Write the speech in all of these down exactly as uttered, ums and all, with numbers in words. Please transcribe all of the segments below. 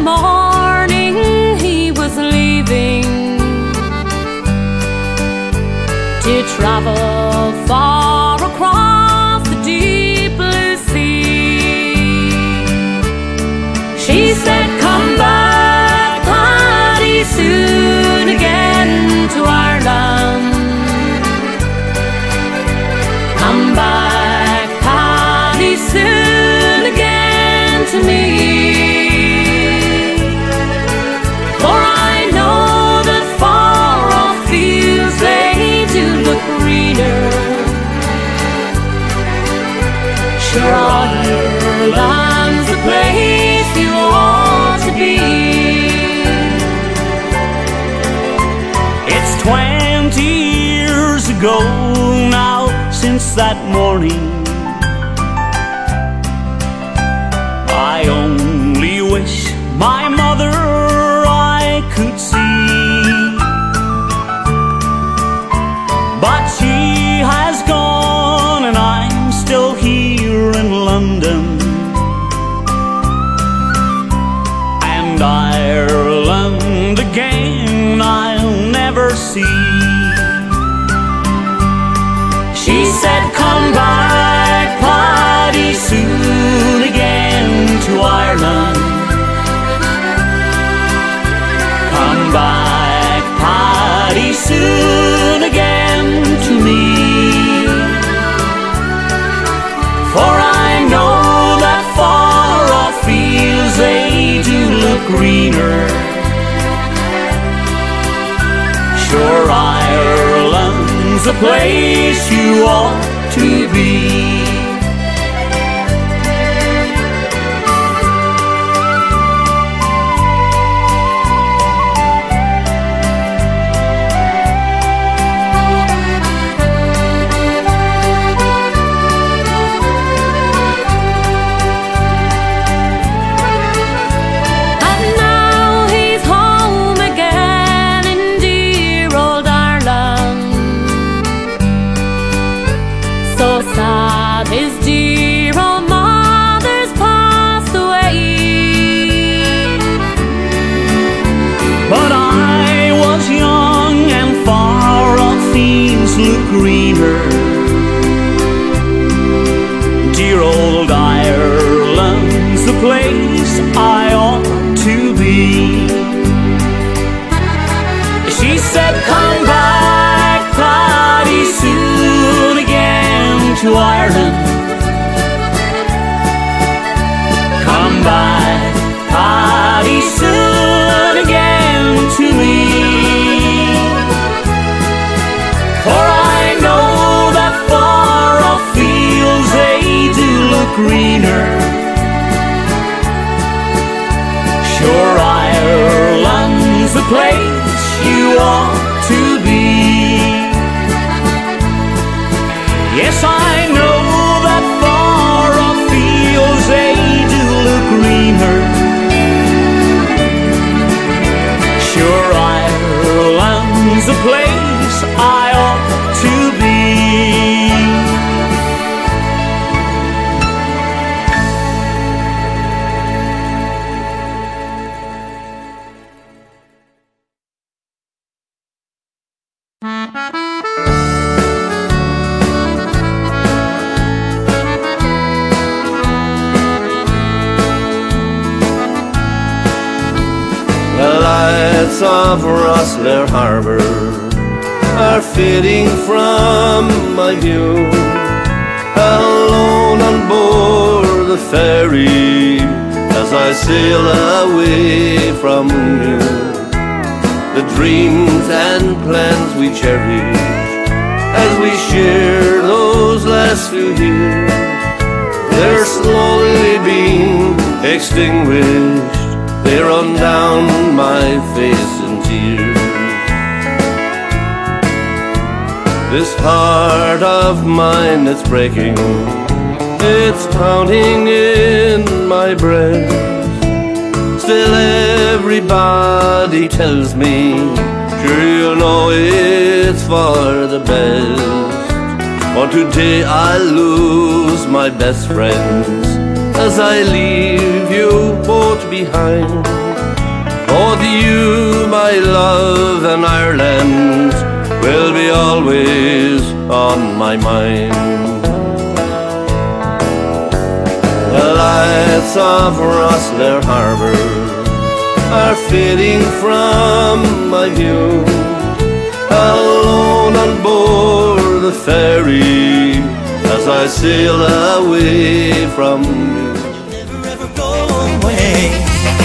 morning he was leaving to travel far across the deep blue sea. She said, come back, Paddy, soon again to Ireland. Come back, Paddy, soon again to me. For I know that far off fields they do look greener. Sure, Ireland's the place you ought to be. It's twenty years ago now since that morning. I only wish my mother I could see, but she has gone and I'm still here in London, and Ireland again I'll never see. She said, come back, Paddy, soon again to Ireland. Come back, Paddy, soon again to me. For I know that far off fields they do look greener. Sure, Ireland's the place you ought to be. Greener. Dear old Ireland's the place I ought to be. She said, come back, Paddy, soon again to Ireland. Come back, Paddy, soon again to me. For I know that far off fields they do look greener. Sure, Ireland's the place you ought to be. Yes, I know that far off fields they do look greener. Sure, Ireland's the place I ought to be. The lights of Rosslare Harbour are fading from my view. Alone on board the ferry as I sail away from you. The dreams and plans we cherished as we share those last few years, they're slowly being extinguished. They run down my face in tears. This heart of mine, it's breaking, it's pounding in my breast. Still everybody tells me, sure you know it's for the best. For today I lose my best friends as I leave you both behind. Both you, my love, and Ireland will be always on my mind. The lights of Rosslare Harbour are fading from my view. Alone on board the ferry as I sail away from you. Never ever go away.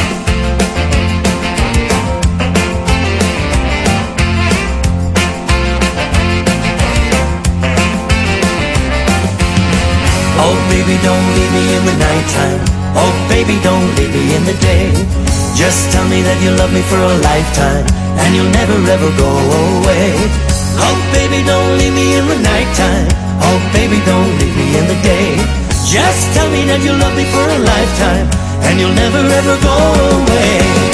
Oh baby, don't leave me in the nighttime. Oh baby, don't leave me in the day. Just tell me that you love me for a lifetime, and you'll never ever go away. Oh baby, don't leave me in the nighttime. Oh baby, don't leave me in the day. Just tell me that you love me for a lifetime, and you'll never ever go away.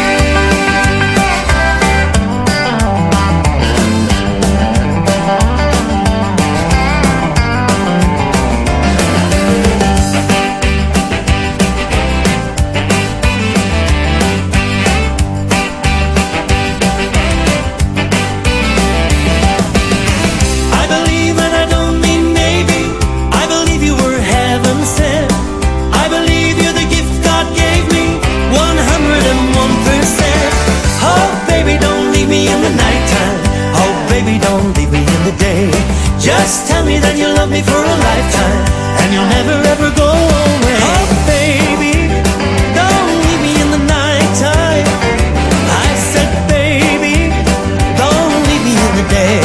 Just tell me that you love me for a lifetime, and you'll never ever go away. Oh baby, don't leave me in the nighttime. I said baby, don't leave me in the day.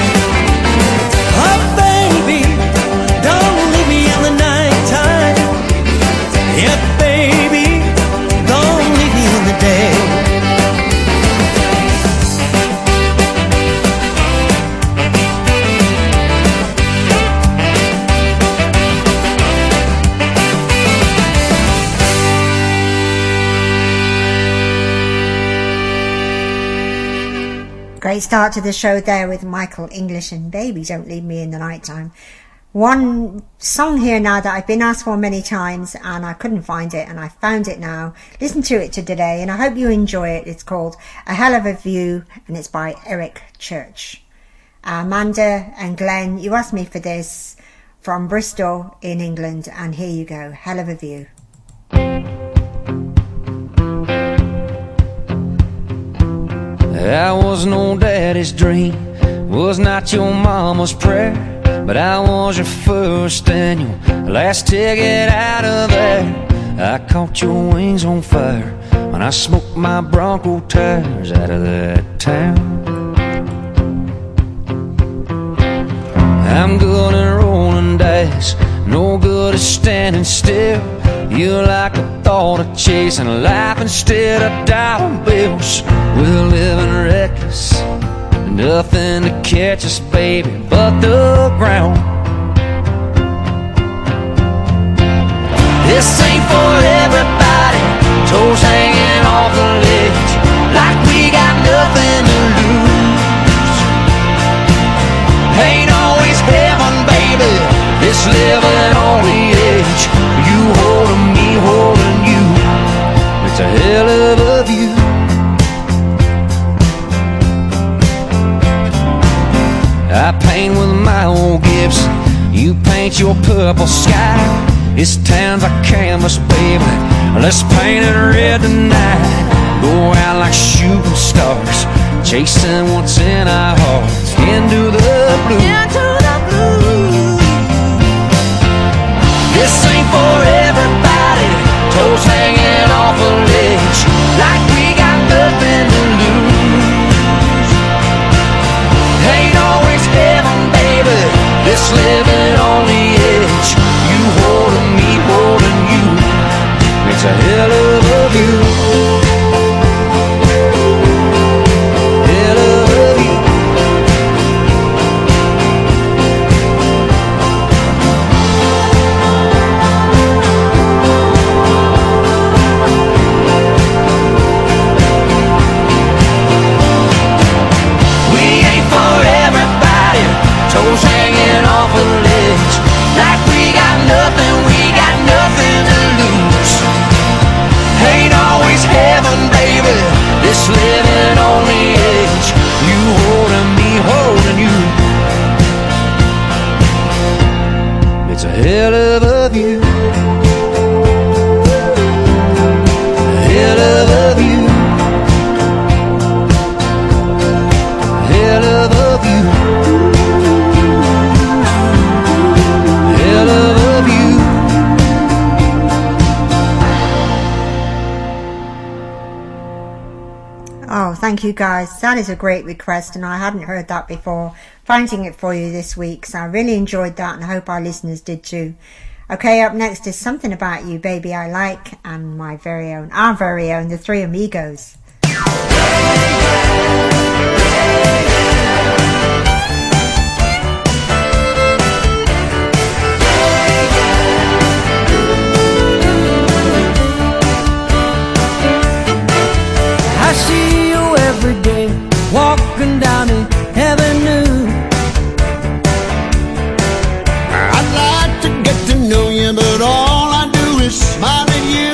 Oh baby, don't leave me in the nighttime. Yeah baby, don't leave me in the day. Great start to the show there with Michael English and Baby Don't Leave Me in the Nighttime. One song here now that I've been asked for many times and I couldn't find it, and I found it now. Listen to it today and I hope you enjoy it. It's called A Hell of a View and it's by Eric Church. Amanda and Glenn, you asked me for this from Bristol in England, and here you go. Hell of a View. I was no daddy's dream, was not your mama's prayer, but I was your first and your last ticket out of there. I caught your wings on fire when I smoked my Bronco tires out of that town. I'm good at rolling dice, no good at standing still. You like the thought of chasing life instead of dollar bills. We're living reckless, nothing to catch us, baby, but the ground. This ain't for everybody, toes hanging off the ledge, like we got nothing to lose. Ain't always heaven, baby, this living on the edge. You holding me, holding you, it's a hell of a view. I paint with my old Gibson, you paint your purple sky. This town's a canvas, baby, let's paint it red tonight. Go out like shooting stars, chasing what's in our hearts, into the blue. Into the blue. This ain't for everybody, toes hanging off a ledge, like we got nothing to lose. Ain't always heaven, baby, this living on the edge. You holding me, holding you, it's a hell of a view. Hell of a view. living on the edge. You holding me, holding you. It's a hell of a view. A hell of a view. A hell of a view. A hell of a view. Oh, thank you guys. That is a great request, and I hadn't heard that before. Finding it for you this week, so I really enjoyed that, and I hope our listeners did too. Okay, up next is Something About You, Baby I Like, and my very own, our very own, the Three Amigos. I see you every day, walking down the avenue. I'd like to get to know you, but all I do is smile at you.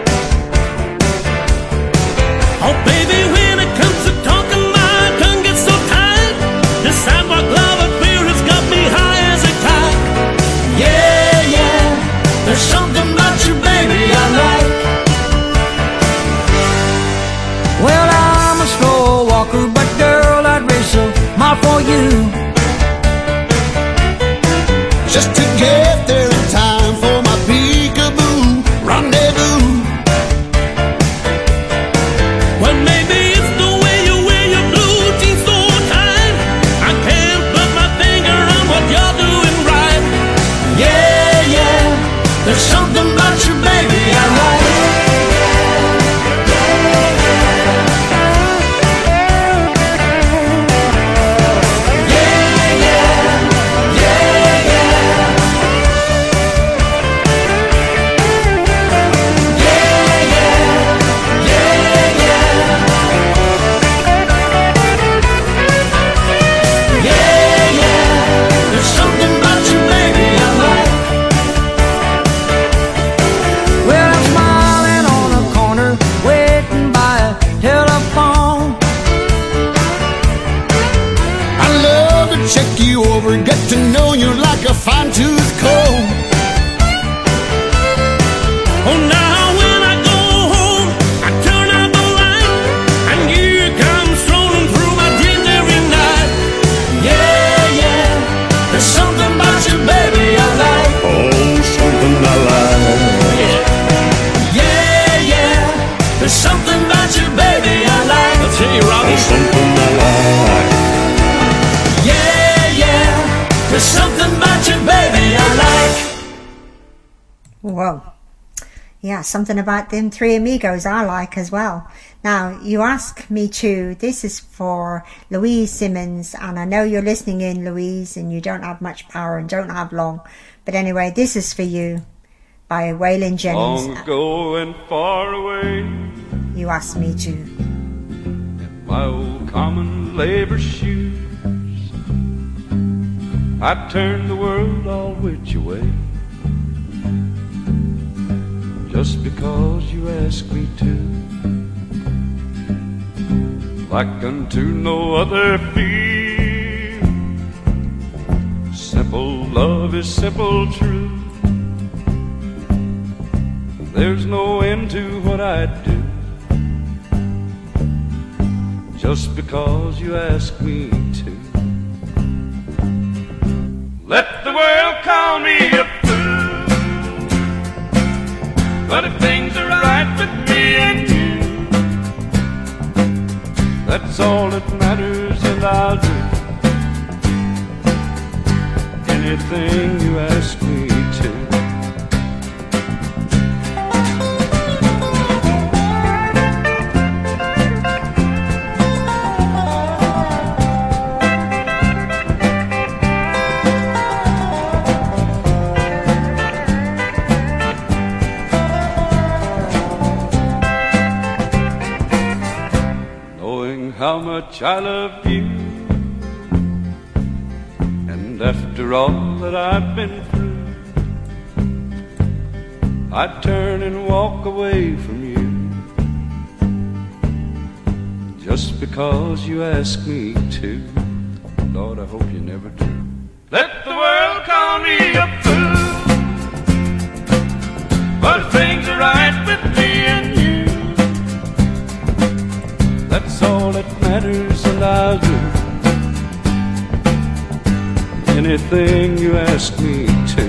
Oh baby, when it comes to talking, my tongue gets so tight. The sidewalk love affair has got me high as a kite. Yeah, yeah, there's something about you, baby, I like. Well, I'm a slow walker, but girl, I'd race a mile for you. Just to get there in time for my peekaboo rendezvous. Well, maybe it's the way you wear your blue jeans so tight. I can't put my finger on what you're doing right. Yeah, yeah, there's something about you, baby, I like. Check you over, get to know you like a fine-tooth comb. Oh, now when I go home, I turn out the light, and you come strolling through my dreams every night. Yeah, yeah, there's something about you, baby, I like. Oh, something I like. Yeah, yeah, there's something about you, baby, I like. I'll tell you, Robbie. Oh, something I like. There's something about you, baby, I like. Whoa. Yeah, something about them Three Amigos I like as well. Now, you ask me to, this is for Louise Simmons, and I know you're listening in, Louise, and you don't have much power and don't have long. But anyway, this is for you by Waylon Jennings. Long ago and far away, You asked me to. in my old common labor shoes, I turned the world all which way, just because you asked me to. Like unto no other feel, simple love is simple truth. There's no end to what I do, just because you asked me to. Let the world call me a fool, but if things are right with me and you, that's all that matters, and I'll do anything you ask me to. How much I love you, and after all that I've been through, I'd turn and walk away from you, just because you ask me to. Lord, I hope you never do. Let the world call me a fool, but if things are right with me and you, that's all that matters, and I'll do anything you ask me to.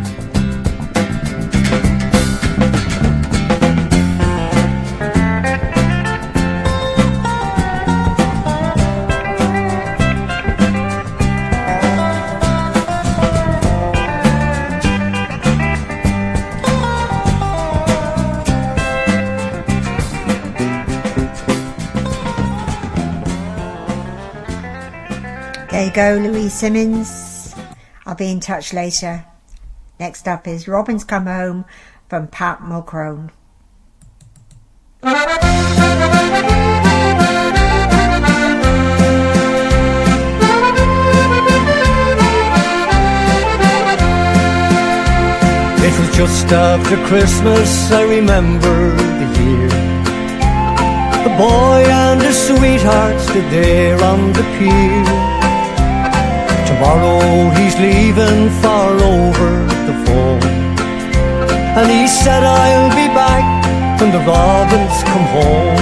There you go, Louise Simmons. I'll be in touch later. Next up is Robin's Come Home from Pat Mulchrone. It was just after Christmas, I remember the year. The boy and his sweetheart stood there on the pier. Tomorrow he's leaving far over the foam, and he said I'll be back when the robins come home.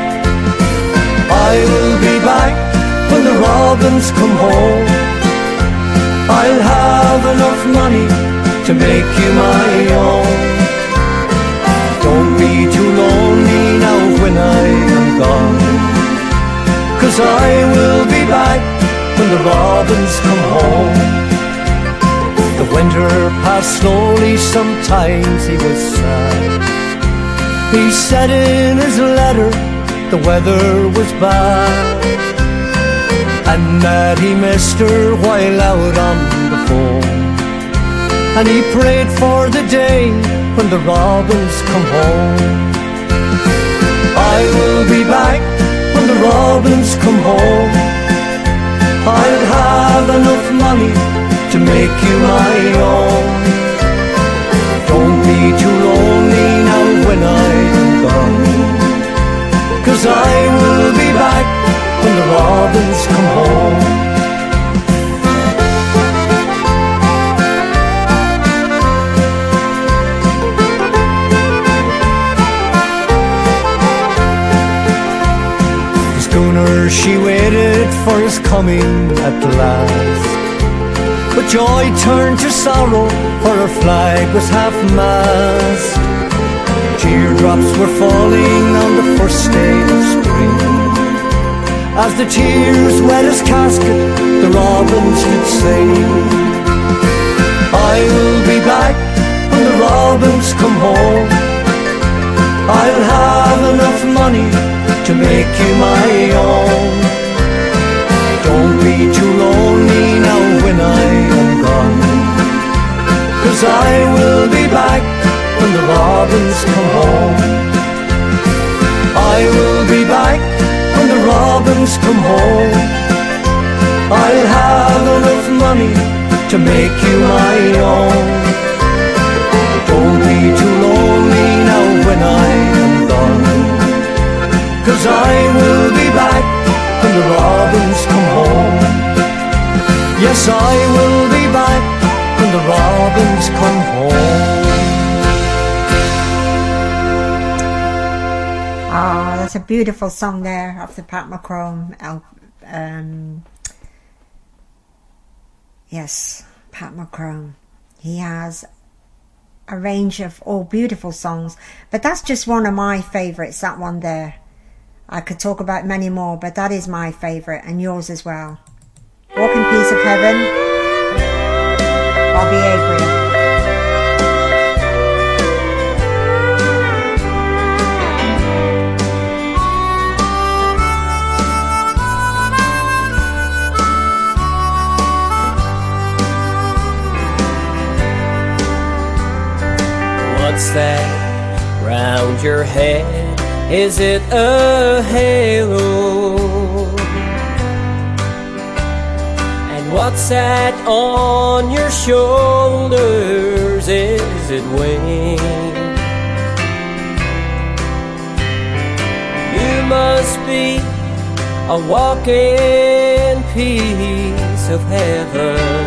I will be back when the robins come home. I'll have enough money to make you my own. Don't be too lonely now when I am gone, 'cause I will be back when the robins come home. The winter passed slowly, sometimes he was sad. He said in his letter the weather was bad, and that he missed her while out on the phone. And he prayed for the day when the robins come home. I will be back when the robins come home. I'll have enough money to make you my own. Don't be too lonely now when I am gone, 'cause I will be back when the robins come home. She waited for his coming at last, but joy turned to sorrow, for her flag was half-mast. Teardrops were falling on the first day of spring. As the tears wet his casket, the robins did sing. I will be back when the robins come home. I'll have enough money to make you my own. Don't be too lonely now when I am gone, 'cause I will be back when the robins come home. I will be back when the robins come home. I'll have enough money to make you my own. Don't be too lonely now when I am gone, 'cause I will be back when the robins come home. Yes, I will be back when the robins come home. Ah, that's a beautiful song there of the Pat Mulchrone. Um, yes, Pat Mulchrone. He has a range of all beautiful songs, but that's just one of my favourites, that one there. I could talk about many more, but that is my favourite, and yours as well. Walk in Peace of Heaven, Bobby Avery. What's that round your head? Is it a halo? And what's that on your shoulders? Is it wings? You must be a walking piece of heaven?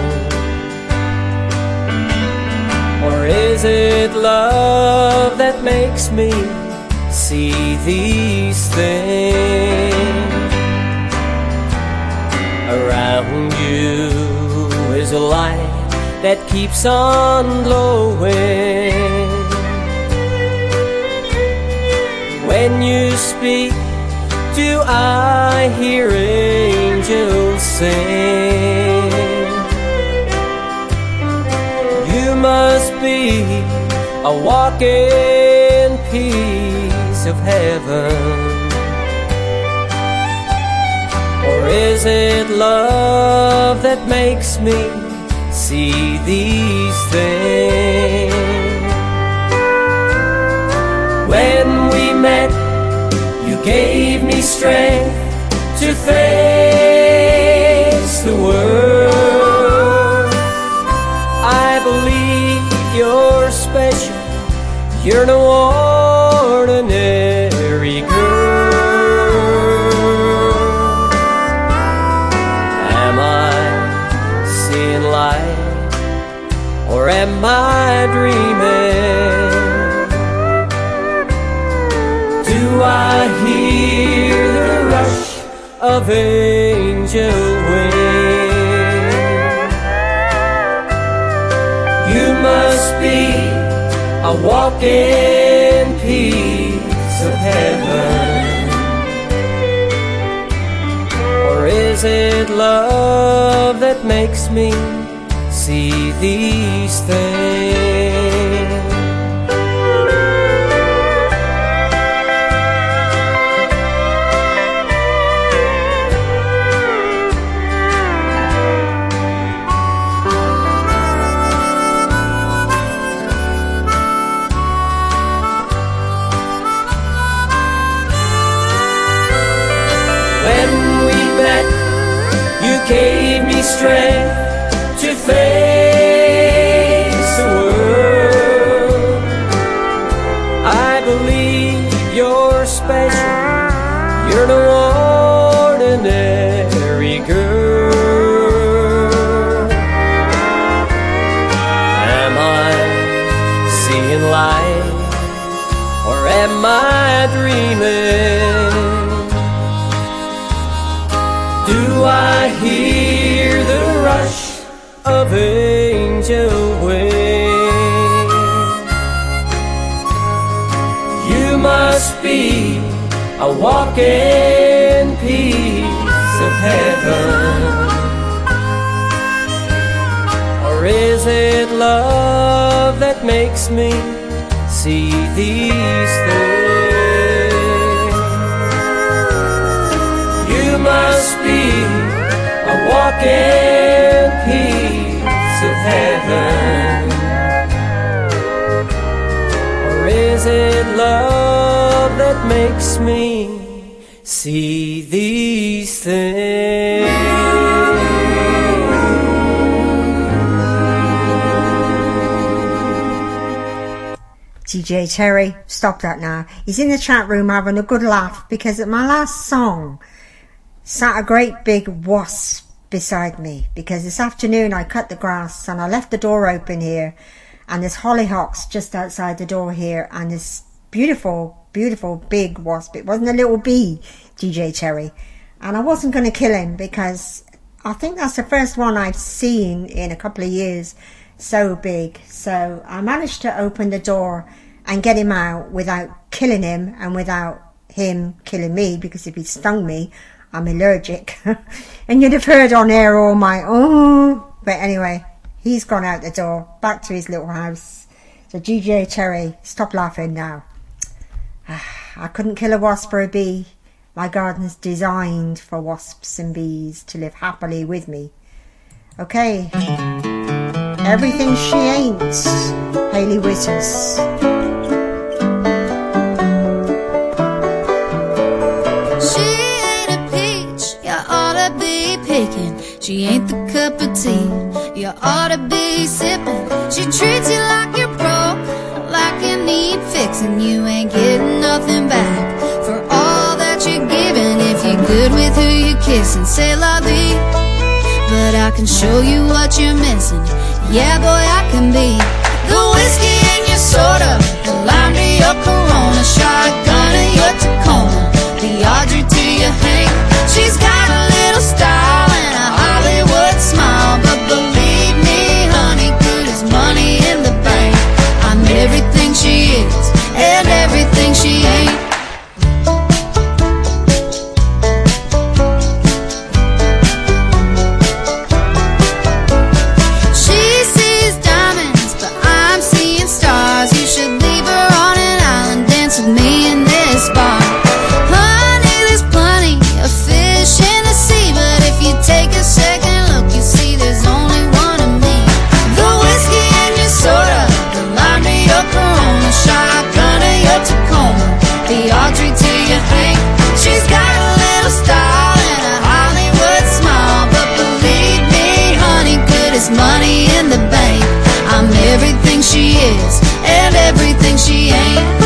Or is it love that makes me see these things? Around you is a light that keeps on glowing. When you speak, do I hear angels sing? You must be a walking piece of heaven. Or is it love that makes me see these things? When we met, you gave me strength to face the world. I believe you're special, you're no ordinary girl. Am I seeing light, or am I dreaming? Do I hear the rush of angel wings? You must be a walking piece of heaven. Or is it love that makes me see these things? Gave me strength to face the world. I believe you're special, you're no ordinary girl. Am I seeing light, or am I dreaming? Do I hear the rush of angel wings? You must be a walking piece of heaven. Or is it love that makes me see these things? You must be a walking piece of heaven. Or is it love that makes me see these things? D J Terry, stop that now. He's in the chat room having a good laugh because at my last song sat a great big wasp beside me, because this afternoon I cut the grass and I left the door open here, and there's hollyhocks just outside the door here, and this beautiful, beautiful big wasp. It wasn't a little bee, D J Terry, and I wasn't going to kill him because I think that's the first one I've seen in a couple of years so big. So I managed to open the door and get him out without killing him and without him killing me, because if he stung me, I'm allergic. And you'd have heard on air all my oh. But anyway, he's gone out the door, back to his little house. So D J Terry, stop laughing now. I couldn't kill a wasp or a bee. My garden's designed for wasps and bees to live happily with me. Okay. Everything She Ain't, Hayley Whitters. She ain't the cup of tea you ought to be sipping. She treats you like you're broke, like you need fixing. You ain't getting nothing back for all that you're giving. If you're good good with who you kiss and say la vie. But I can show you what you're missing. Yeah, boy, I can be the whiskey in your soda, the lime to your Corona, shotgun in your Tacoma, the Audrey to your Hank. She's got a little style and a Hollywood smile, but believe me, honey, good as money in the bank. I'm everything she is and everything she ain't. Money in the bank. I'm everything she is and everything she ain't.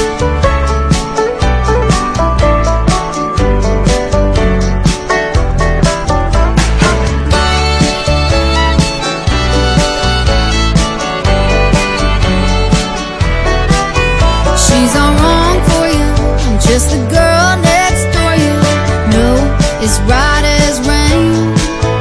She's all wrong for you. I'm just the girl next door. You know it's right as rain.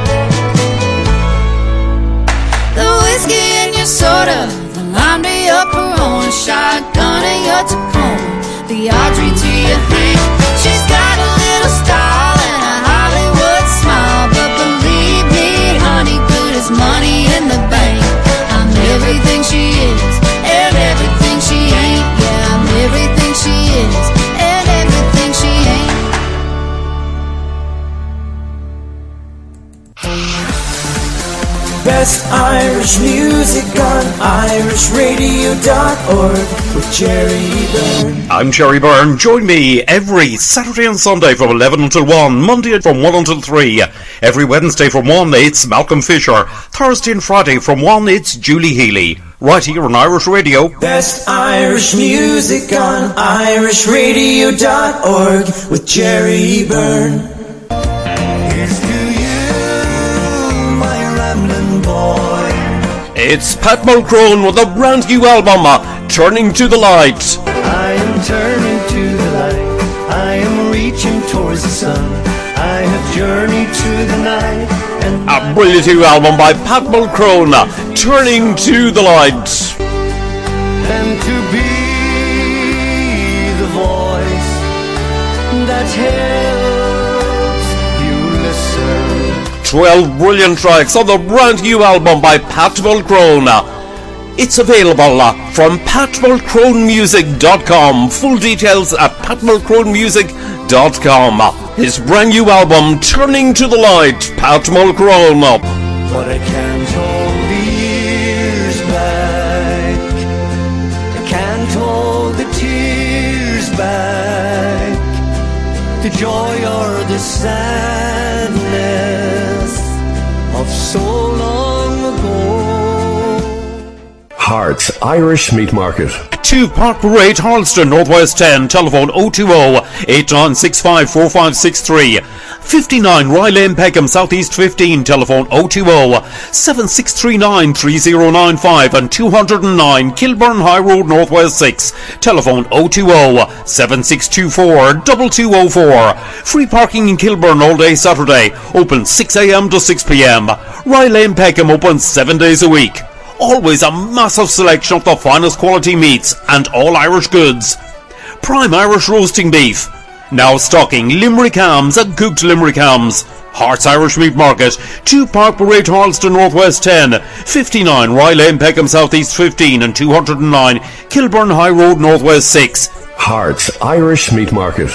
Soda, the lime to your Corona, shotgun in your Tacoma, the Audrey to your Hank. She's got a little style and a Hollywood smile, but believe me, honey, good as money in the bank. I'm everything she is and everything she ain't. Yeah, I'm everything she is and everything she ain't. Best Irish music on Irish Radio dot org with Jerry Byrne. I'm Jerry Byrne. Join me every Saturday and Sunday from eleven until one, Monday from one until three. Every Wednesday from one, it's Malcolm Fisher. Thursday and Friday from one, it's Julie Healy. Right here on Irish Radio. Best Irish music on Irish Radio dot org with Jerry Byrne. It's Pat Mulcrone with a brand new album, uh, Turning to the Light. I am turning to the light. I am reaching towards the sun. I have journeyed to the night. And a brilliant new album by Pat Mulcrone, uh, Turning to the Light. And to be the voice that helps you listen. twelve brilliant tracks on the brand new album by Pat Mulcrone. It's available uh, from pat mulcrone music dot com. Full details at pat mulcrone music dot com. His brand new album, Turning to the Light, Pat Mulcrone. But I can't hold the years back. I can't hold the tears back. The joy or the sadness of so long ago. Hearts Irish Meat Market. two Park Parade, Harleston, Northwest ten. Telephone oh two oh, eight nine six five, four five six three. fifty-nine Rye Lane, Peckham, Southeast fifteen. Telephone oh two oh, seven six three nine, three oh nine five. And two oh nine Kilburn High Road, Northwest six. Telephone oh two oh, seven six two four, two two oh four. Free parking in Kilburn all day Saturday. Open six a.m. to six p.m. Rye Lane, Peckham open seven days a week. Always a massive selection of the finest quality meats and all Irish goods. Prime Irish roasting beef. Now stocking Limerick hams and cooked Limerick hams. Hearts Irish Meat Market. two Park Parade, Harleston, Northwest ten. fifty-nine Rye Lane, Peckham, Southeast fifteen. And two oh nine Kilburn High Road, Northwest six. Hearts Irish Meat Market.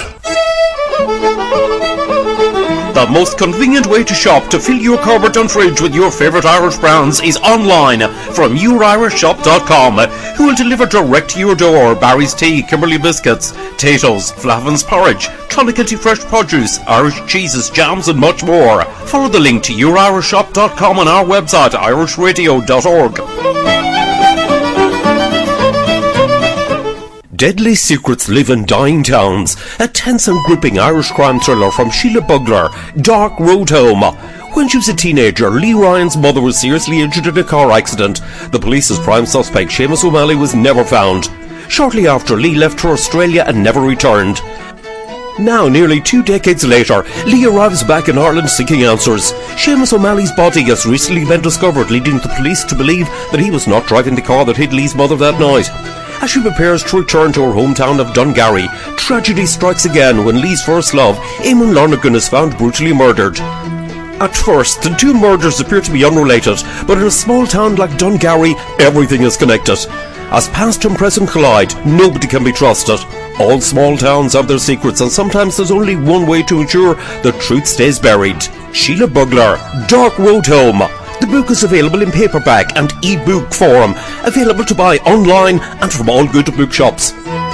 The most convenient way to shop to fill your cupboard and fridge with your favourite Irish brands is online from your irish shop dot com, who will deliver direct to your door Barry's Tea, Kimberley Biscuits, Tato's, Flavin's Porridge, Clonakilty Fresh Produce, Irish cheeses, jams and much more. Follow the link to your irish shop dot com on our website irish radio dot org. Deadly secrets live in dying towns. A tense and gripping Irish crime thriller from Sheila Bugler, Dark Road Home. When she was a teenager, Lee Ryan's mother was seriously injured in a car accident. The police's prime suspect, Seamus O'Malley, was never found. Shortly after, Lee left for Australia and never returned. Now, nearly two decades later, Lee arrives back in Ireland seeking answers. Seamus O'Malley's body has recently been discovered, leading the police to believe that he was not driving the car that hit Lee's mother that night. As she prepares to return to her hometown of Dungary, tragedy strikes again when Lee's first love, Eamon Lonergan, is found brutally murdered. At first, the two murders appear to be unrelated, but in a small town like Dungary, everything is connected. As past and present collide, nobody can be trusted. All small towns have their secrets, and sometimes there's only one way to ensure the truth stays buried. Sheila Bugler, Dark Road Home. The book is available in paperback and e-book form, available to buy online and from all good bookshops.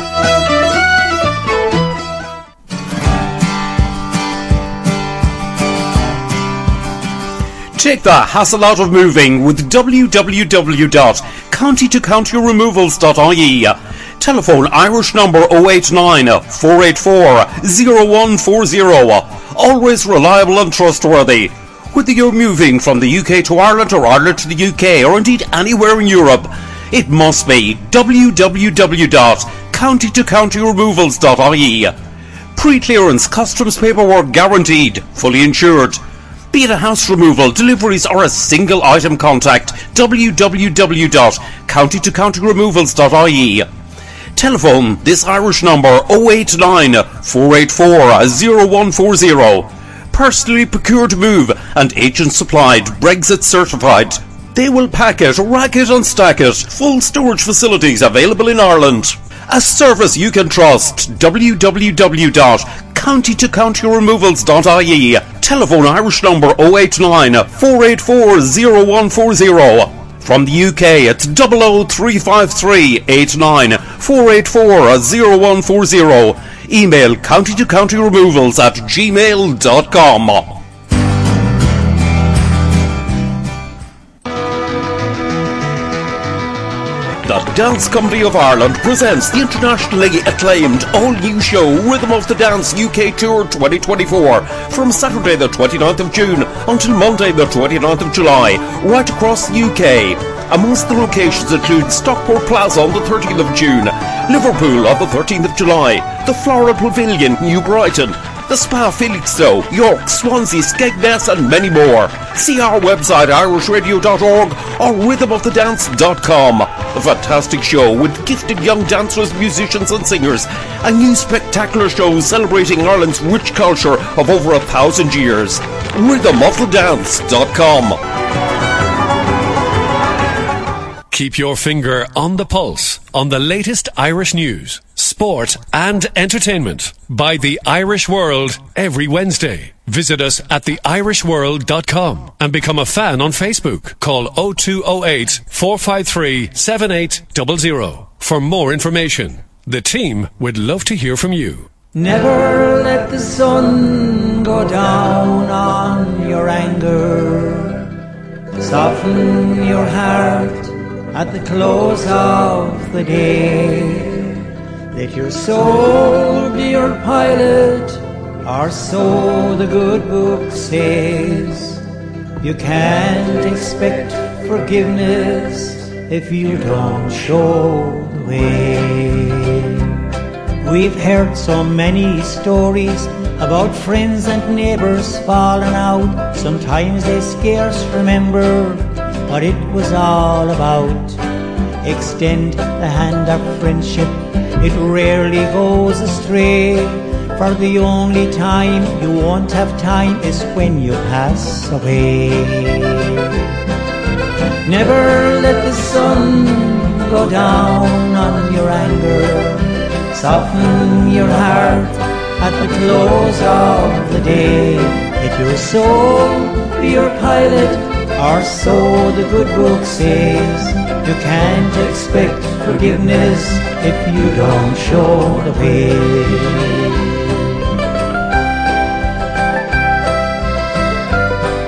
Take the hassle out of moving with w w w dot county to county removals dot I E. Telephone Irish number oh eight nine, four eight four, oh one four oh. Always reliable and trustworthy. Whether you're moving from the U K to Ireland or Ireland to the U K or indeed anywhere in Europe, it must be w w w dot county to county removals dot I E. Pre-clearance customs paperwork guaranteed, fully insured. Be it a house removal, deliveries or a single item contact, w w w dot county to county removals dot I E. Telephone this Irish number oh eight nine, four eight four, oh one four oh. Personally procured move and agent supplied, Brexit certified. They will pack it, rack it and stack it. Full storage facilities available in Ireland. A service you can trust. w w w dot county to county removals dot I E. Telephone Irish number oh eight nine, four eight four, oh one four oh. From the U K, it's double oh three five three, eight nine, four eight four, oh one four oh. Email county to county removals at gmail dot com. The Dance Company of Ireland presents the internationally acclaimed all-new show Rhythm of the Dance U K Tour twenty twenty-four from Saturday the twenty-ninth of June until Monday the twenty-ninth of July, right across the U K. Amongst the locations include Stockport Plaza on the thirteenth of June, Liverpool on the thirteenth of July, the Floral Pavilion, New Brighton, the Spa Felixstowe, York, Swansea, Skegness and many more. See our website irish radio dot org or rhythm of the dance dot com. A fantastic show with gifted young dancers, musicians and singers. A new spectacular show celebrating Ireland's rich culture of over a thousand years. rhythm of the dance dot com. Keep your finger on the pulse on the latest Irish news, sport and entertainment by The Irish World every Wednesday. Visit us at the irish world dot com and become a fan on Facebook. Call oh two oh eight, four five three, seven eight zero zero for more information. The team would love to hear from you. Never let the sun go down on your anger. Soften your heart at the close of the day. Let your soul be your pilot, or so the good book says. You can't expect forgiveness if you don't show the way. We've heard so many stories about friends and neighbours falling out. Sometimes they scarce remember what it was all about. Extend the hand of friendship, it rarely goes astray. For the only time you won't have time is when you pass away. Never let the sun go down on your anger. Soften your heart at the close of the day. Let your soul be your pilot, or so the good book says. You can't expect forgiveness if you don't show the way.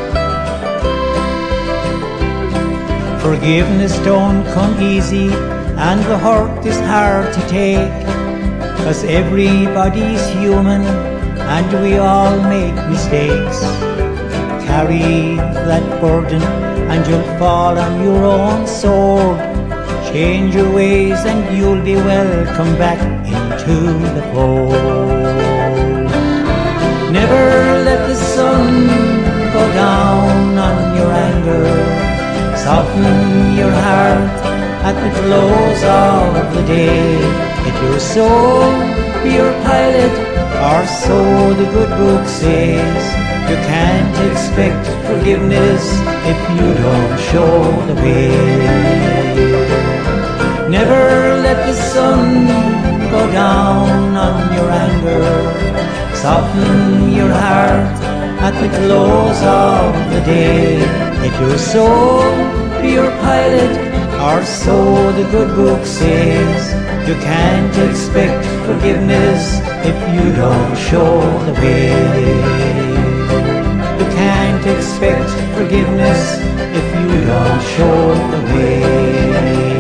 Forgiveness don't come easy, and the hurt is hard to take, 'cause everybody's human and we all make mistakes. Carry that burden and you'll fall on your own sword. Change your ways and you'll be welcome back into the fold. Never let the sun go down on your anger. Soften your heart at the close of the day. Let your soul be your pilot, or so the good book says. You can't expect forgiveness if you don't show the way. Never let the sun go down on your anger. Soften your heart at the close of the day. Let your soul be your pilot, or so the good book says. You can't expect forgiveness if you don't show the way. You can't expect forgiveness if you don't show the way.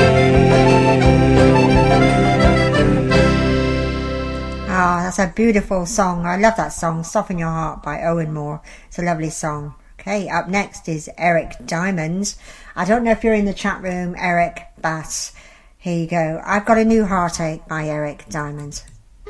Ah, that's a beautiful song. I love that song, Soften Your Heart by Owen Moore. It's a lovely song. Okay, up next is Eric Diamonds. I don't know if you're in the chat room, Eric Bass. Here you go. I've Got a New Heartache by Eric Diamonds.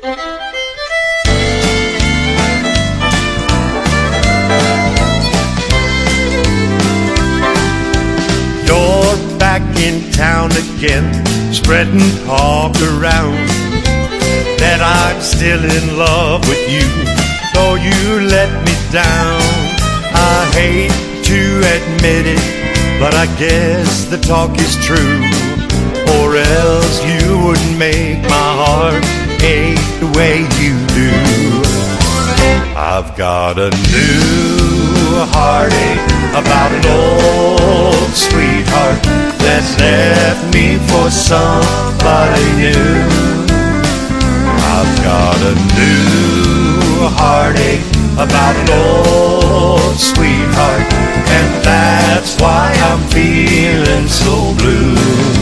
You're back in town again, spreading talk around that I'm still in love with you, though you let me down. I hate to admit it, but I guess the talk is true, or else you wouldn't make my heart ache the way you do. I've got a new heartache about an old sweetheart that's left me for somebody new. I've got a new heartache about an old sweetheart, and that's why I'm feeling so blue.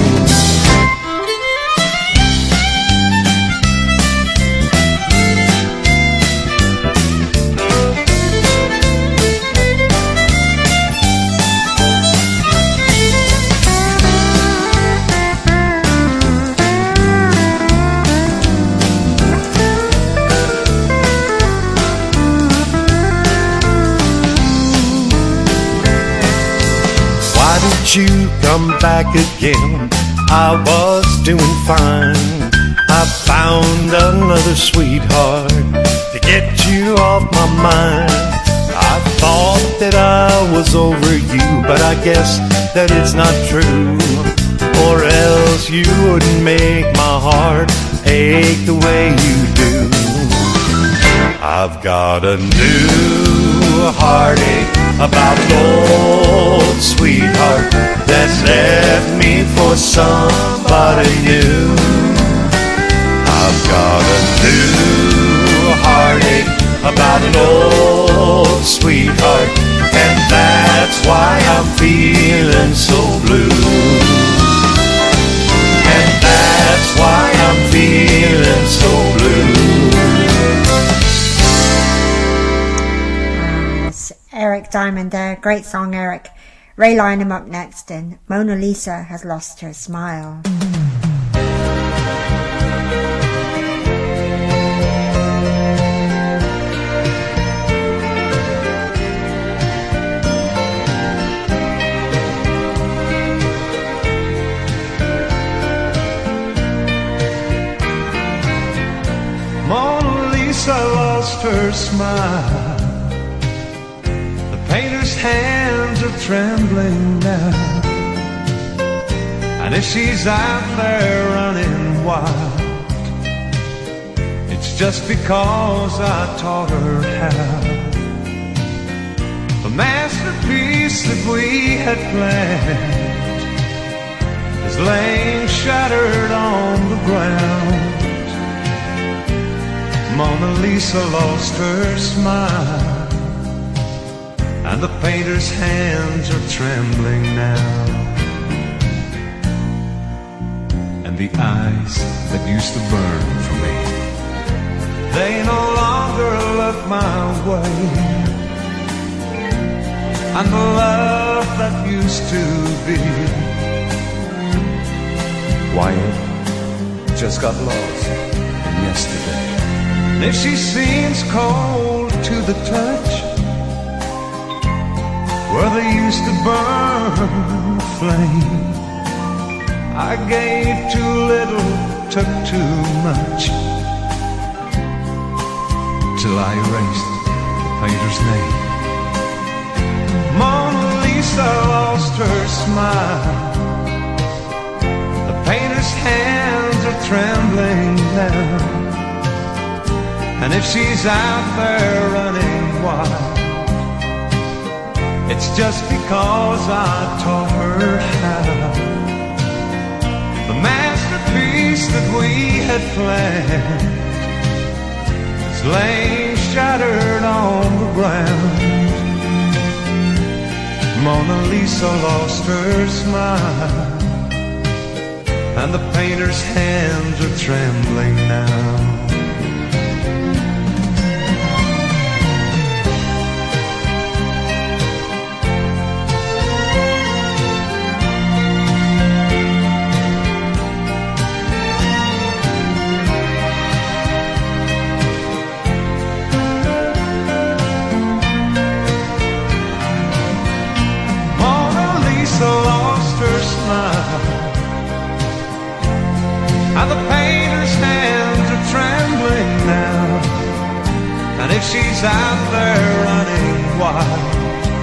You come back again, I was doing fine. I found another sweetheart to get you off my mind. I thought that I was over you, but I guess that it's not true, or else you wouldn't make my heart ache the way you do. I've got a new heartache about an old sweetheart that's left me for somebody new. I've got a new heartache about an old sweetheart, and that's why I'm feeling so blue. And that's why I'm feeling so blue. Eric Diamond there. Great song, Eric. Ray Lynham up next, and Mona Lisa Has Lost Her Smile. Mona Lisa lost her smile. Painter's hands are trembling now, and if she's out there running wild, it's just because I taught her how. The masterpiece that we had planned is laying shattered on the ground. Mona Lisa lost her smile, and the painter's hands are trembling now. the eyes that used to burn for me. They no longer look my way, and the love that used to be, why, it just got lost in yesterday. And if she seems cold to the touch, where they used to burn flame, I gave too little, took too much, till I erased the painter's name. Mona Lisa lost her smile, the painter's hands are trembling now, and if she's out there running wild, it's just because I taught her how. The masterpiece that we had planned is laying shattered on the ground. Mona Lisa lost her smile, and the painter's hands are trembling now. And the painter's hands are trembling now, and if she's out there running wild,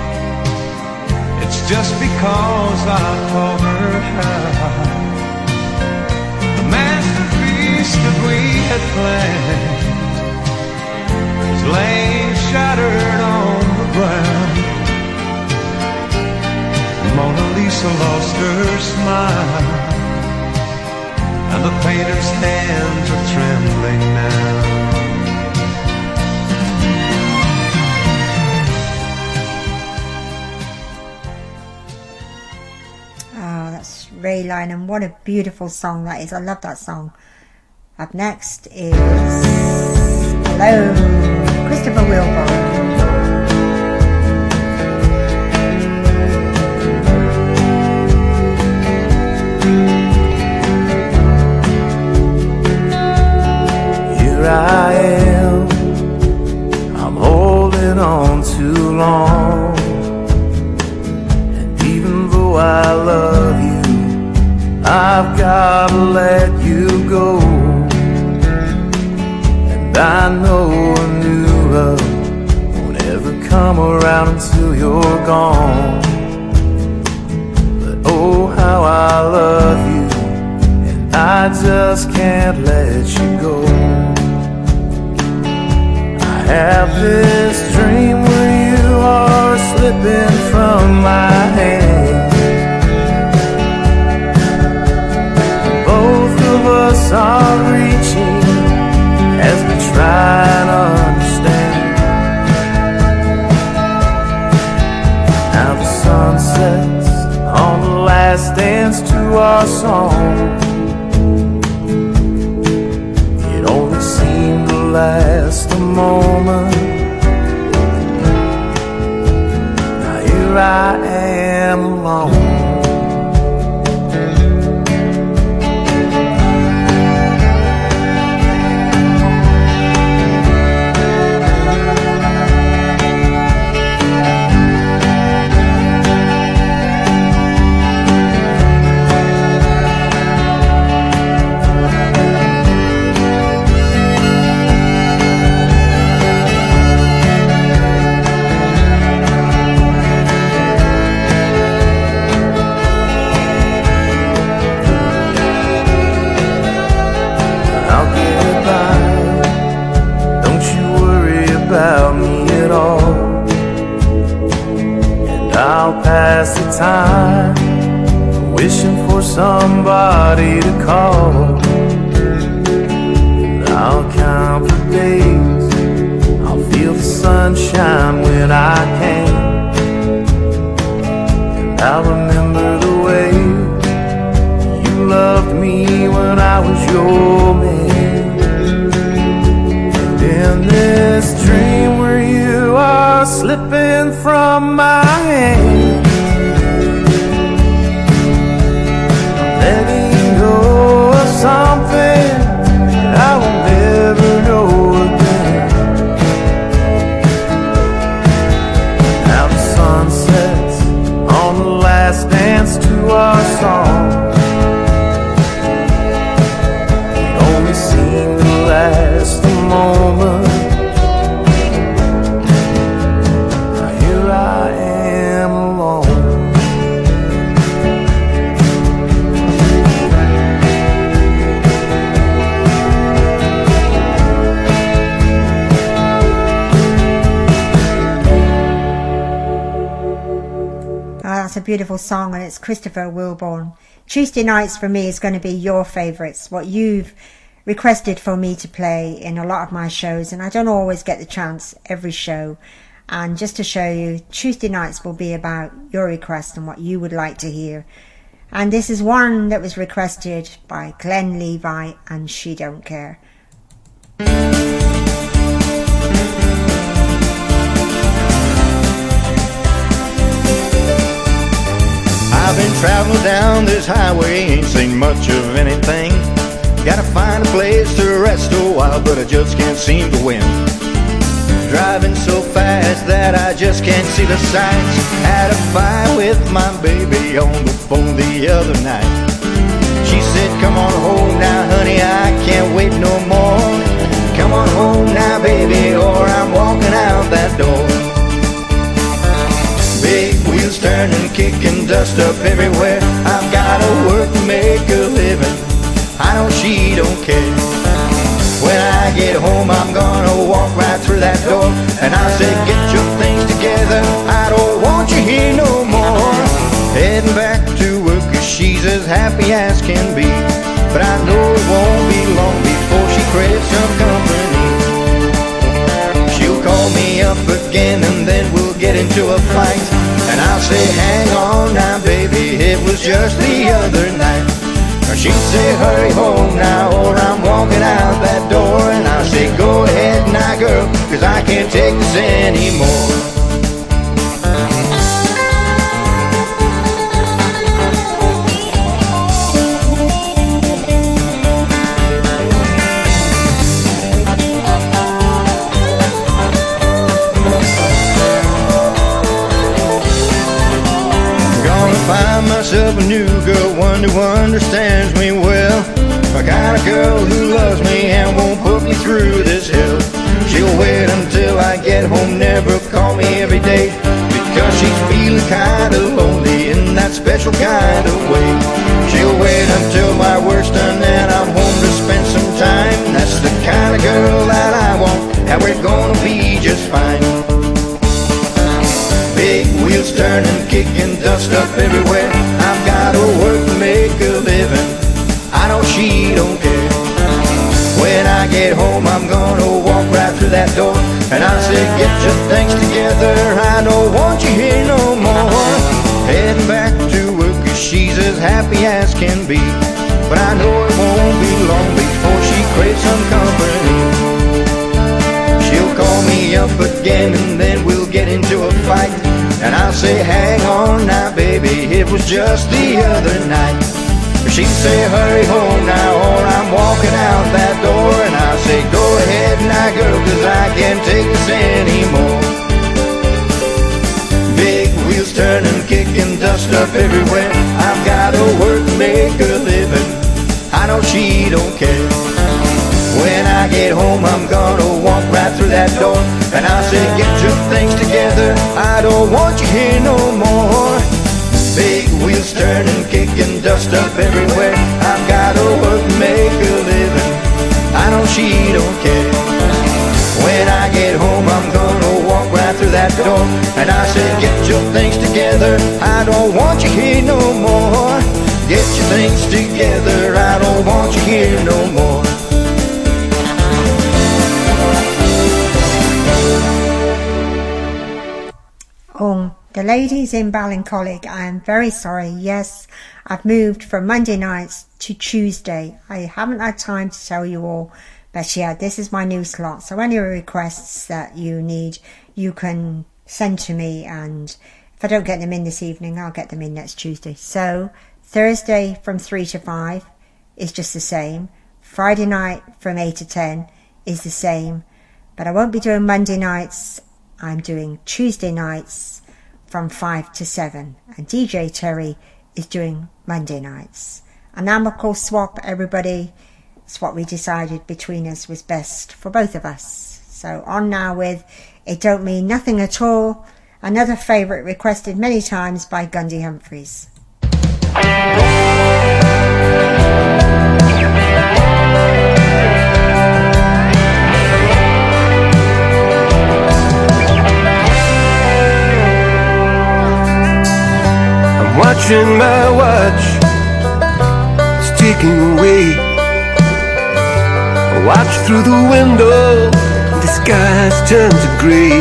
it's just because I taught her how. The masterpiece that we had planned is laying shattered on the ground. Mona Lisa lost her smile, and the painter's hands are trembling now. Oh, that's Ray Lynham. What a beautiful song that is. I love that song. Up next is Hello, Christopher Wilbon. I am, I'm holding on too long, and even though I love you, I've gotta let you go. And I know a new love won't ever come around until you're gone. But oh, how I love you, and I just can't let you go. I have this dream where you are slipping from my hand. Both of us are reaching as we try and understand. Now the sun sets on the last dance to our song. It only seemed to last a moment. Now here I am alone. Pass the time wishing for somebody to call. And I'll count the days, I'll feel the sunshine when I can. And I'll remember the way you loved me when slipping from my hand. I'm letting go of something I will never know again. Now the sun sets on the last dance to our song. It only seemed to last a moment. Now here I am alone. Oh, that's a beautiful song, and it's Christopher Wilborn. Tuesday nights for me is going to be your favourites, what you've requested for me to play in a lot of my shows, and I don't always get the chance every show. And just to show you, Tuesday nights will be about your request and what you would like to hear. And this is one that was requested by Glenn Levi, and She Don't Care. I've been traveling down this highway, ain't seen much of anything. Gotta find a place to rest a while, but I just can't seem to win. Driving so fast that I just can't see the sights. Had a fight with my baby on the phone the other night. She said, come on home now, honey, I can't wait no more. Come on home now, baby, or I'm walking out that door. Big wheels turning, kicking dust up everywhere. I've gotta work to make a living. I know she don't care. When I get home, I'm gonna walk right through that door, and I say, get your things together, I don't want you here no more. Heading back to work, cause she's as happy as can be. But I know it won't be long before she craves some company. She'll call me up again, and then we'll get into a fight. And I'll say, hang on now, baby, it was just the other night. Or she'd say, hurry home now, or I'm walking out that door. And I'll say, go ahead now, girl, cause I can't take this anymore. Find myself a new girl, one who understands me well. A kind of girl who loves me and won't put me through this hell. She'll wait until I get home, never call me every day, because she's feeling kind of lonely in that special kind of way. She'll wait until my work's done and I'm home to spend some time. That's the kind of girl that I want, and we're gonna be just fine. Big wheels turning, kicking dust up everywhere. I've gotta work to make a living. I know she don't care. When I get home, I'm gonna walk right through that door, and I say, get your things together, I don't want you here no more. Heading back to work, cause she's as happy as can be. But I know it won't be long before she craves some company. She'll call me up again, and then we'll get into a fight. And I'll say, hang on now, baby, it was just the other night. She'd say, hurry home now, or I'm walking out that door. And I'll say, go ahead now, girl, cause I can't take this anymore. Big wheels turning, kicking dust up everywhere. I've gotta work to make a living. I know she don't care. When I get home, I'm gonna walk right through that door, and I'll say, get your things together, I don't want you here no more. Big wheels turning, kicking dust up everywhere. I've gotta work to make a living. I know she don't care. When I get home, I'm gonna walk right through that door, and I say, get your things together, I don't want you here no more. Get your things together, I don't want you here no more. Oh, the ladies in Ballincollig, I am very sorry. Yes, I've moved from Monday nights to Tuesday. I haven't had time to tell you all, but yeah, this is my new slot. So any requests that you need, you can send to me, and if I don't get them in this evening, I'll get them in next Tuesday. So Thursday from three to five is just the same. Friday night from eight to ten is the same. But I won't be doing Monday nights. I'm doing Tuesday nights from five to seven. And D J Terry is doing Monday nights. An amicable swap, everybody. It's what we decided between us was best for both of us. So on now with It Don't Mean Nothing At All. Another favourite requested many times by Gundy Humphreys. I'm watching my watch, it's ticking away. I watch through the window, the skies turn to grey.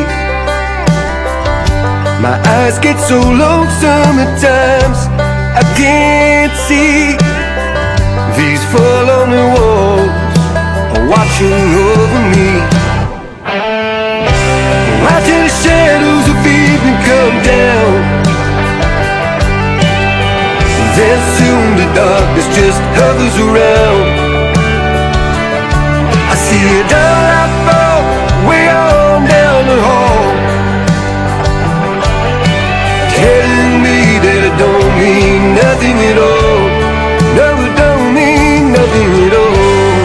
My eyes get so lonesome at times I can't see. These four lonely walls are watching over me. Watching the shadows of evening come down. Then soon the darkness just hovers around. I see a dull light fall way on down the hall, telling me that it don't mean nothing at all. No, it don't mean nothing at all.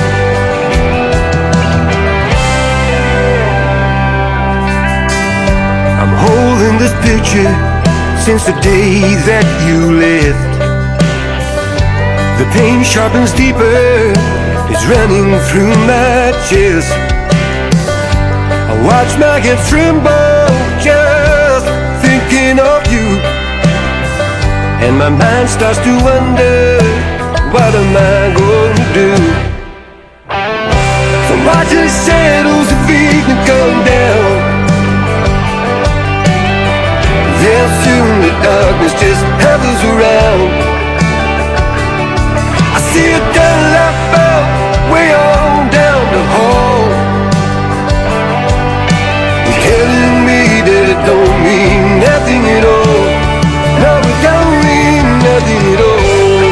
I'm holding this picture since the day that you left. The pain sharpens deeper, it's running through my chest. I watch my head tremble just thinking of you, and my mind starts to wonder, what am I going to do? So watch the shadows of evening come down. Then soon the darkness just hovers around. I see a dull light fall way on down the hall, telling me that it don't mean nothing at all. No, it don't mean nothing at all.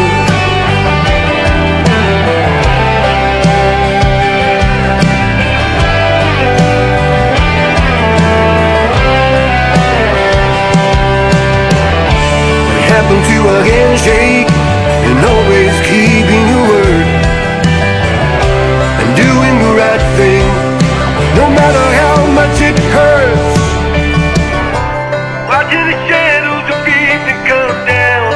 What happened to a handshake and always keeping your word and doing the right thing, no matter how much it hurts? Watching the shadows of evening come down.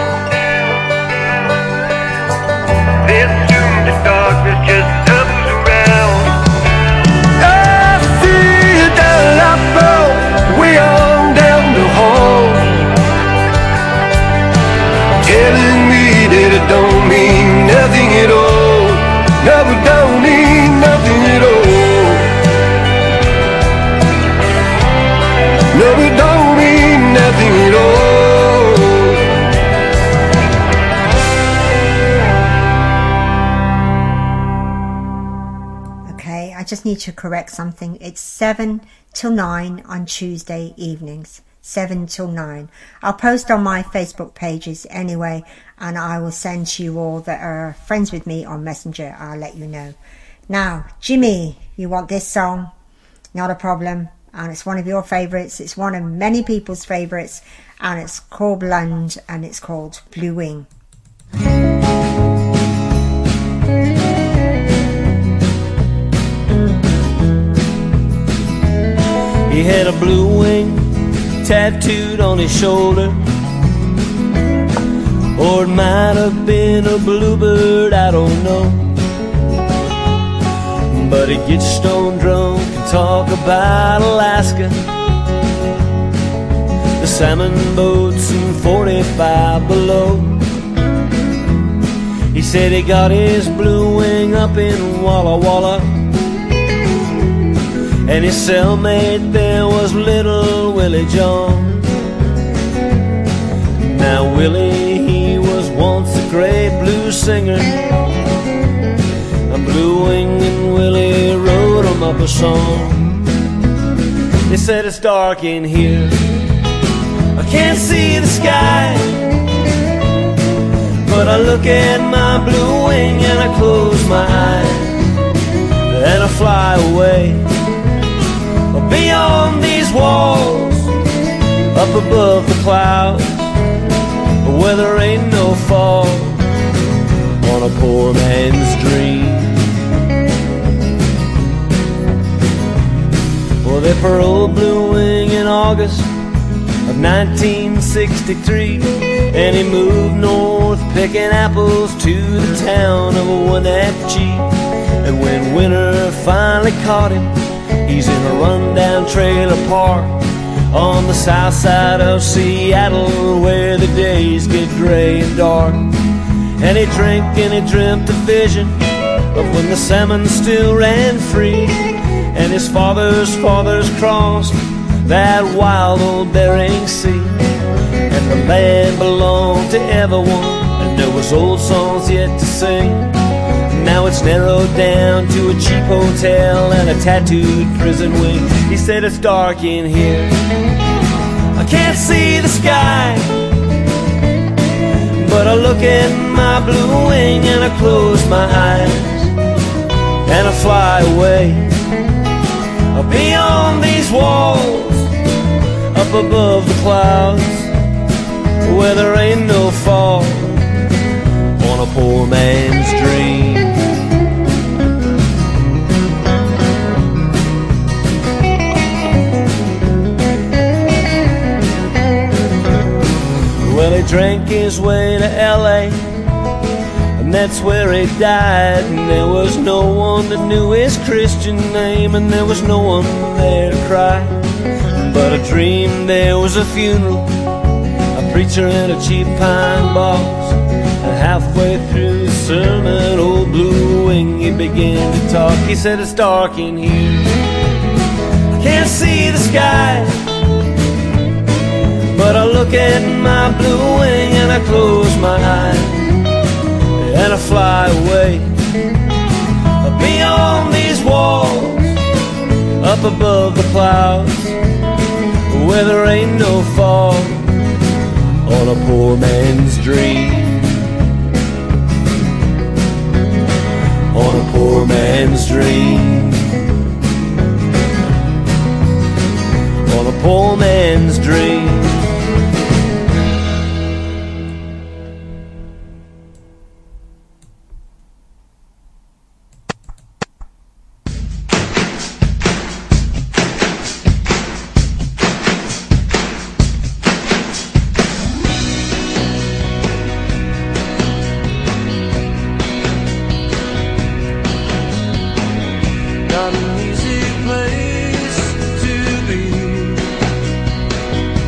Then soon the darkness just hovers around. I see a dull light fall way on down the hall, telling me that it don't mean nothing at all. No, it don't mean nothing at all. No, it don't mean nothing at all. Okay, I just need to correct something. It's seven till nine on Tuesday evenings. seven till nine. I'll post on my Facebook pages anyway, and I will send to you all that are friends with me on Messenger. I'll let you know. Now, Jimmy, you want this song? Not a problem. And it's one of your favourites. It's one of many people's favourites, and it's called Blonde, and it's called Blue Wing. He had a blue wing tattooed on his shoulder, or it might have been a bluebird, I don't know. But he'd get stone drunk and talk about Alaska, the salmon boats and forty-five below. He said he got his blue wing up in Walla Walla, and his cellmate there was little Willie John. Now Willie, he was once a great blues singer, a blue wing, and Willie wrote him up a song. They said it's dark in here, I can't see the sky, but I look at my blue wing and I close my eyes and I fly away beyond these walls, up above the clouds, where there ain't no fall on a poor man's dream. Well, they furled Blue Wing in August of nineteen sixty-three, and he moved north picking apples to the town of Wenatchee. And when winter finally caught him, he's in a rundown trailer park on the south side of Seattle, where the days get gray and dark. And he drank and he dreamt a vision of when the salmon still ran free, and his father's fathers crossed that wild old Bering Sea, and the land belonged to everyone, and there was old songs yet to sing. Now it's narrowed down to a cheap hotel and a tattooed prison wing. He said it's dark in here, I can't see the sky, but I look at my blue wing and I close my eyes and I fly away beyond these walls, up above the clouds, where there ain't no fall on a poor man's dream. Well, he drank his way to L A, and that's where he died. And there was no one that knew his Christian name, and there was no one there to cry. But I dreamed there was a funeral, a preacher in a cheap pine box, and halfway through the sermon, old Blue Wing, he began to talk. He said it's dark in here, I can't see the sky, but I look at my blue wing and I close my eyes and I fly away beyond these walls, up above the clouds, where there ain't no fall on a poor man's dream. On a poor man's dream. On a poor man's dream. Not an easy place to be.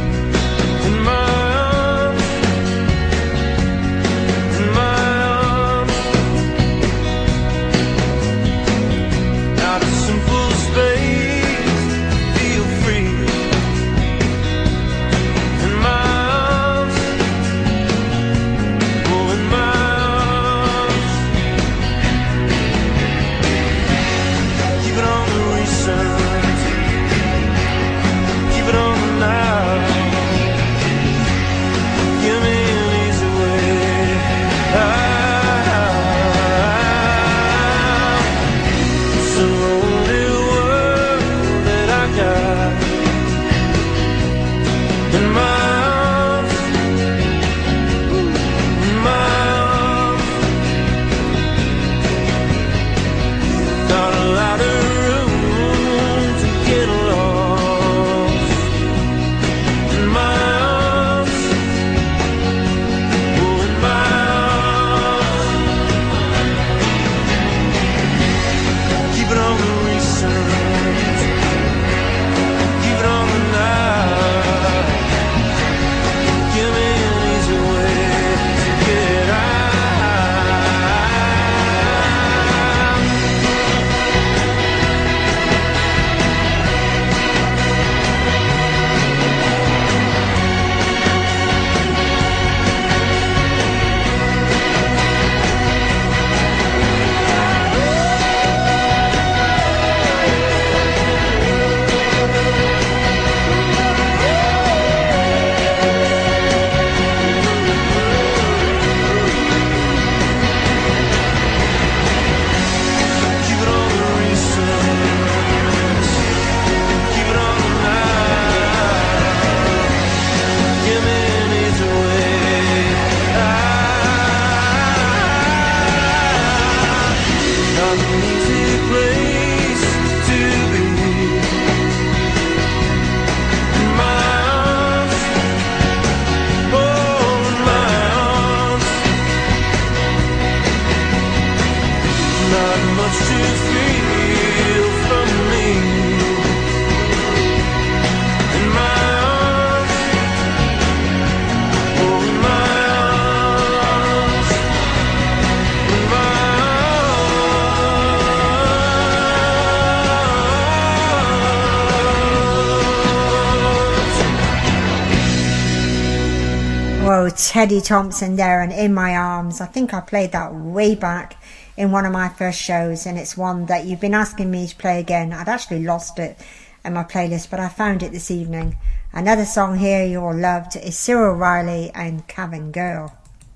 Whoa, Teddy Thompson there and In My Arms. I think I played that way back in one of my first shows, and it's one that you've been asking me to play again. I'd actually lost it in my playlist, but I found it this evening. Another song here you all loved is Cyril Riley and Cabin Girl.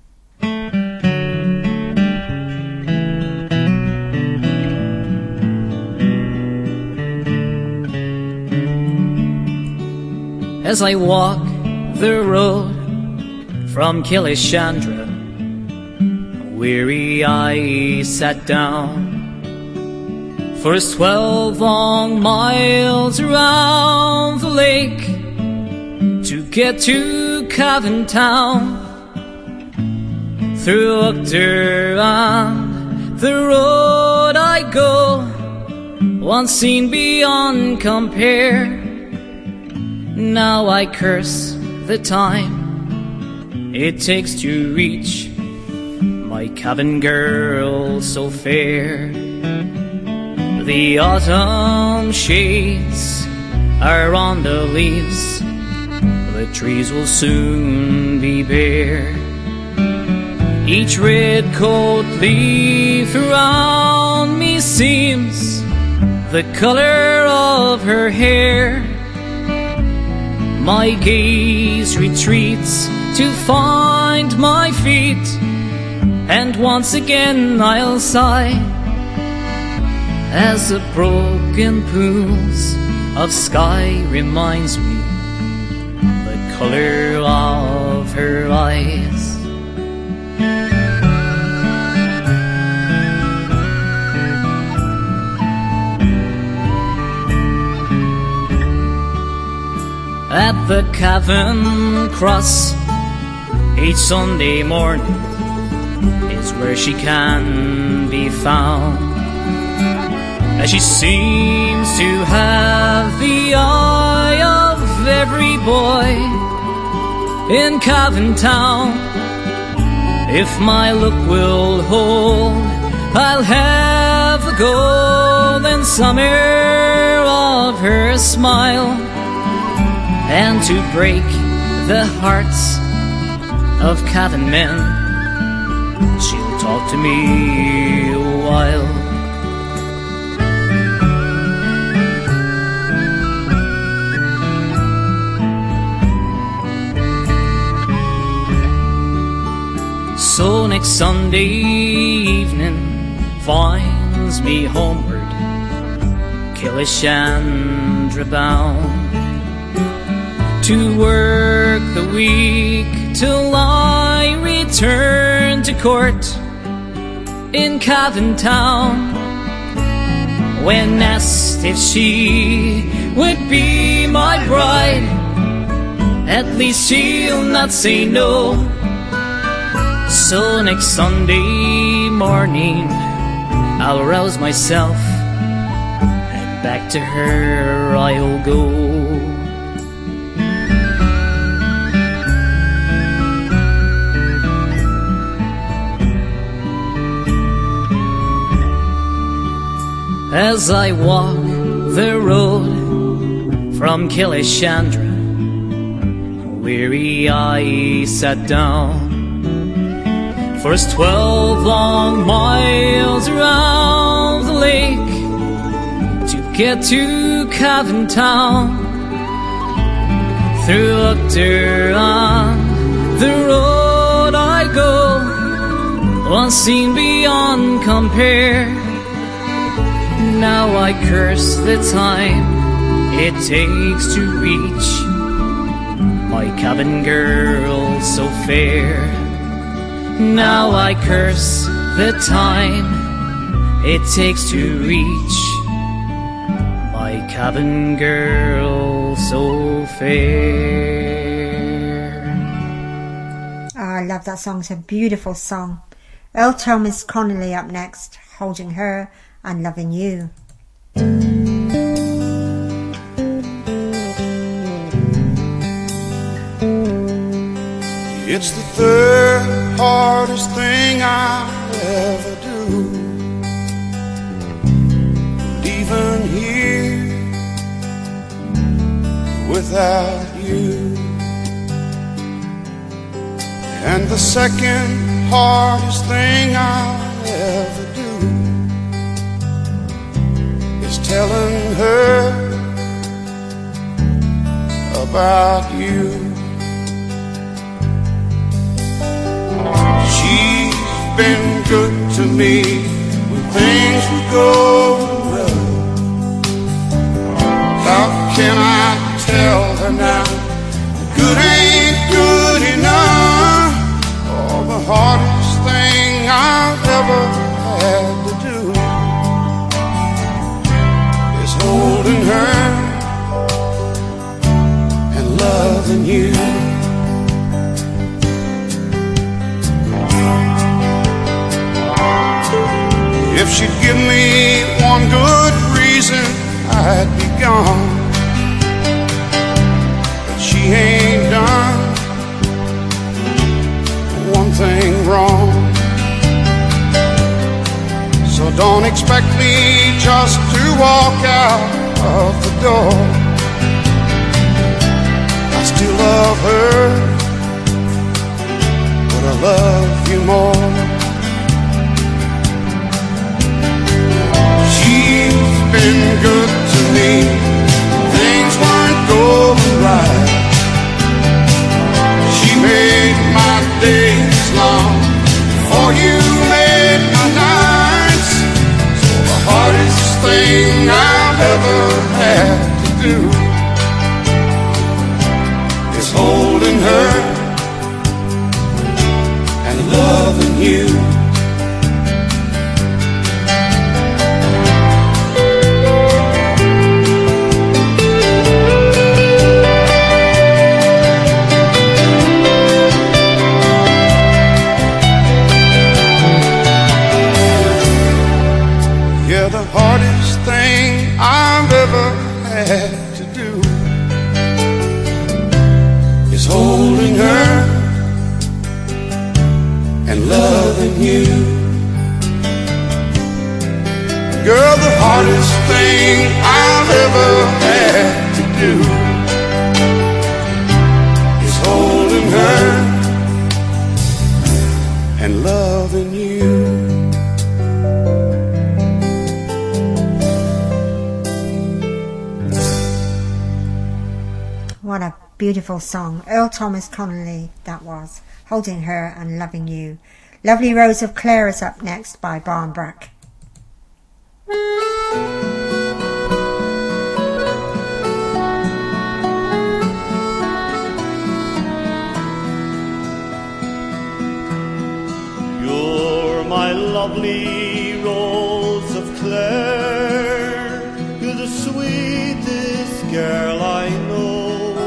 As I walk the road from Killishandra, weary I sat down. First twelve long miles around the lake to get to Cavan Town. Through Uchter on the road I go, one scene beyond compare. Now I curse the time it takes to reach my cabin girl so fair. The autumn shades are on the leaves, the trees will soon be bare. Each red coat leaf around me seems the color of her hair. My gaze retreats to find my feet, and once again I'll sigh as the broken pools of sky reminds me the color of her eyes. At the Cavan Cross each Sunday morning is where she can be found, as she seems to have the eye of every boy in Cavan Town. If my look will hold, I'll have the golden summer of her smile, and to break the hearts of Cavan men, she'll talk to me a while. So next Sunday evening finds me homeward, Killishandra bound, to work the week till I return to court in Cavan Town. When asked if she would be my bride, at least she'll not say no. So next Sunday morning I'll rouse myself, and back to her I'll go. As I walk the road from Killishandra, weary I sat down. First twelve long miles around the lake to get to Cavan Town. Through Uchter on the road I go, one scene beyond compare. Now I curse the time it takes to reach my cabin girl so fair. Now I curse the time it takes to reach my cabin girl so fair. Oh, I love that song. It's a beautiful song. Earl Thomas Connolly up next, Holding Her and Loving You. It's the third hardest thing I'll ever do. And even here, without you, And the second hardest thing I'll ever do is telling her about you. She's been good to me when things were going well. How can I tell her now good ain't good enough? Oh, the hardest thing I've ever had to do is holding her and loving you. If she'd give me one good reason, I'd be gone. But she ain't done one thing wrong. So don't expect me just to walk out of the door. I still love her, but I love you more. She's been good to me, things weren't going right. She made my days long before you made my nights. So the hardest thing I've ever had to do is holding her and loving you. The hardest thing I've ever had to do is holding her and loving you. Girl, the hardest thing I've ever had to do is holding her and loving you. What a beautiful song. Earl Thomas Connolly, that was. Holding Her and Loving You. Lovely Rose of Clare is up next by Barnbrack. You're my lovely Rose of Clare. You're the sweetest girl I know.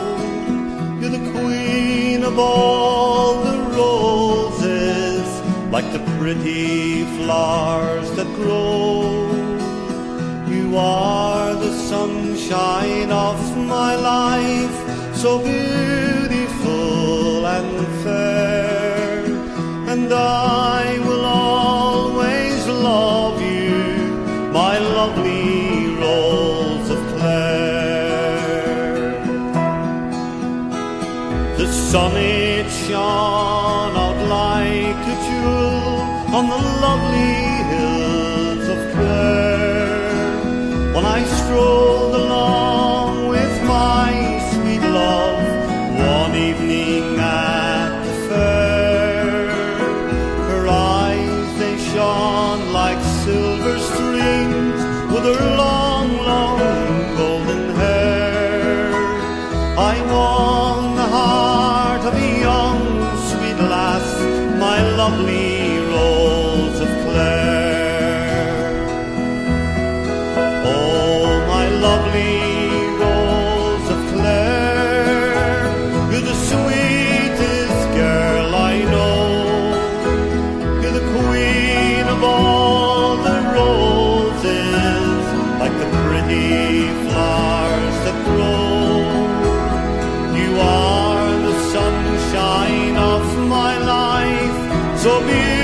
Queen of all the roses, like the pretty flowers that grow. You are the sunshine of my life, so beautiful and fair. And I will always love you, my lovely Rose of Clare. The sun, it shone out like a jewel on the lovely hills of Clare. When I strolled along with my sweet love one evening at the fair, her eyes, they shone like silver strings with her long, long golden hair. I won the heart of a young sweet lass, my lovely Rose of Clare. Oh, my lovely Rose of Clare, you're the sweetest girl I know. You're the queen of all the roses, like the pretty flowers that grow. You are the sunshine of my life, so be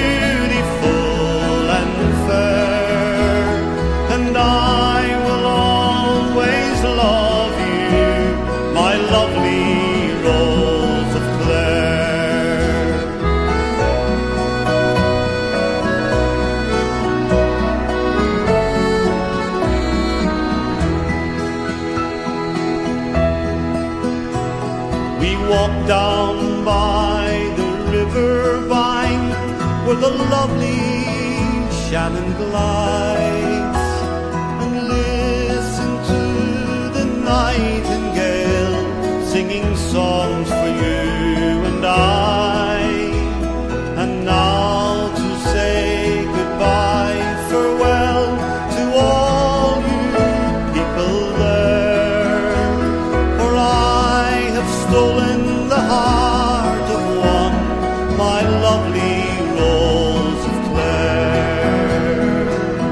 down by the river vine where the lovely Shannon glides, and listen to the nightingale singing songs for you and I. And now to say goodbye, farewell to all you people there, for I have stolen the heart of one, my lovely Rose of Clare.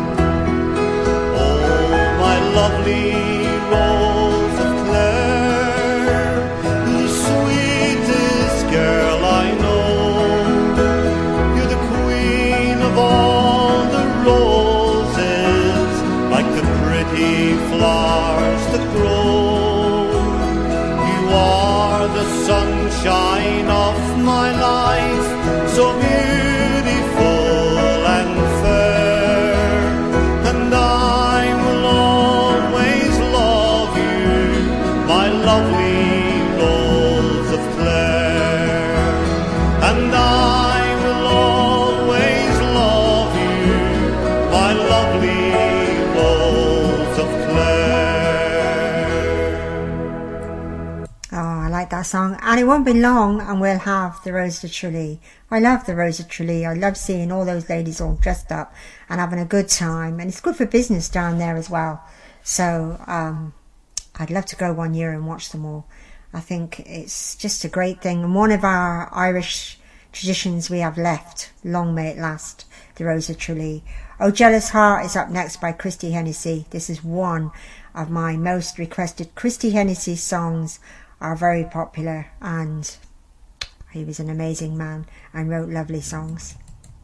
Oh, my lovely Rose of Clare, the sweetest girl I know. You're the queen of all the roses, like the pretty flowers that grow. You are the sunshine of my life, so beautiful and fair, and I will always love you, my lovely Rose of Clare. And I will always love you, my lovely Rose of Clare. Oh, I like that song. And it won't be long and we'll have the Rose de Tralee. I love the Rose de Tralee. I love seeing all those ladies all dressed up and having a good time. And it's good for business down there as well. So um, I'd love to go one year and watch them all. I think it's just a great thing. And one of our Irish traditions we have left. Long may it last. The Rose de Tralee. Oh Jealous Heart is up next by Christy Hennessy. This is one of my most requested. Christy Hennessy songs are very popular, and he was an amazing man and wrote lovely songs.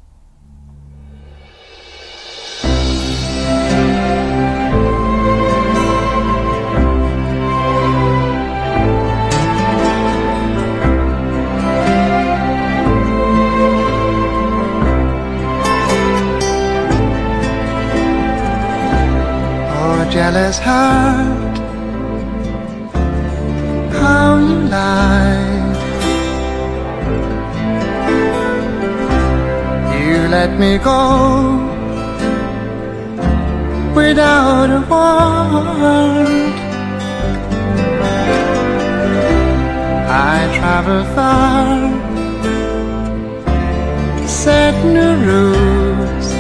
Oh, jealous heart, how you lied. You let me go without a word. I travel far, set new routes,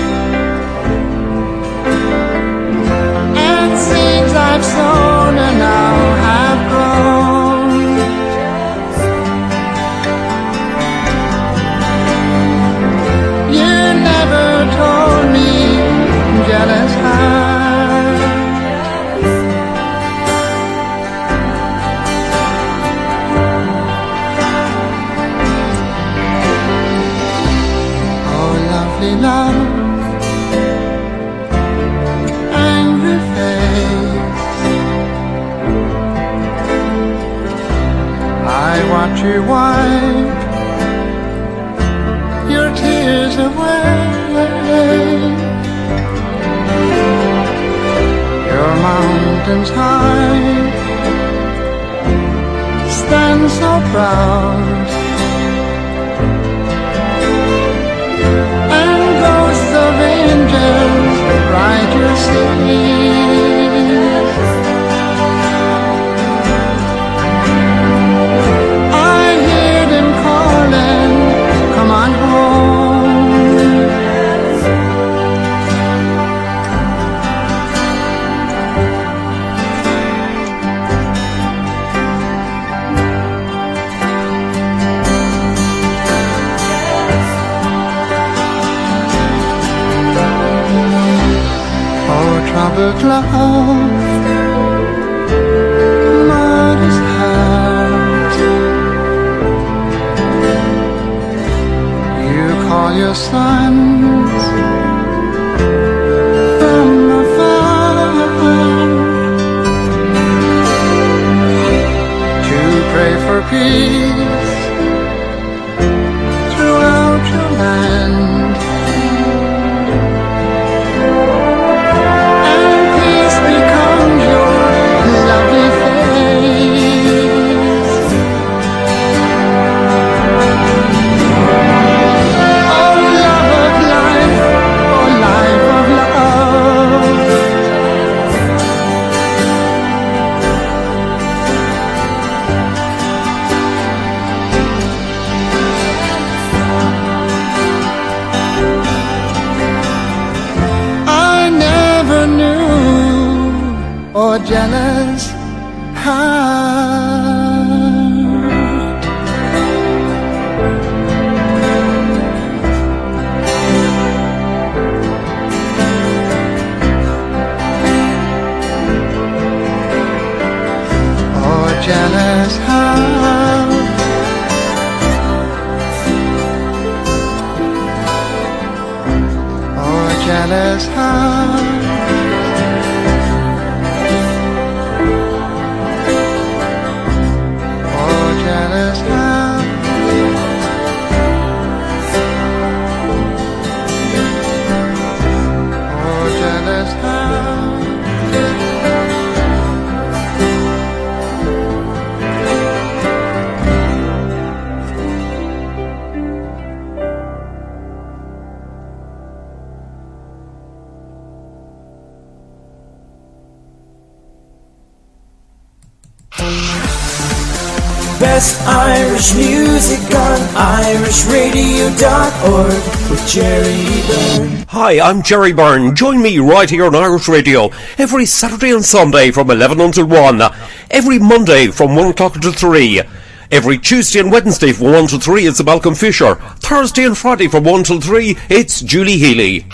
and seeds I've sown and now have grown. You never told me, jealous heart. Oh, lovely love, angry face, I watch you wipe your tears away. Your mountains high stand so proud, and ghosts of angels write your seas. I hear them calling, come on home. Oh, troubled love, modest heart, you call your sons from afar to pray for peace throughout your land. Lovely face. oh jealous heart. Jealous heart, oh jealous heart, oh jealous heart, oh jealous heart. Best Irish music on irish radio dot org with Jerry Byrne. Hi, I'm Jerry Byrne. Join me right here on Irish Radio every Saturday and Sunday from eleven until one, every Monday from one o'clock to three, every Tuesday and Wednesday from one to three it's Malcolm Fisher, Thursday and Friday from one till three it's Julie Healy.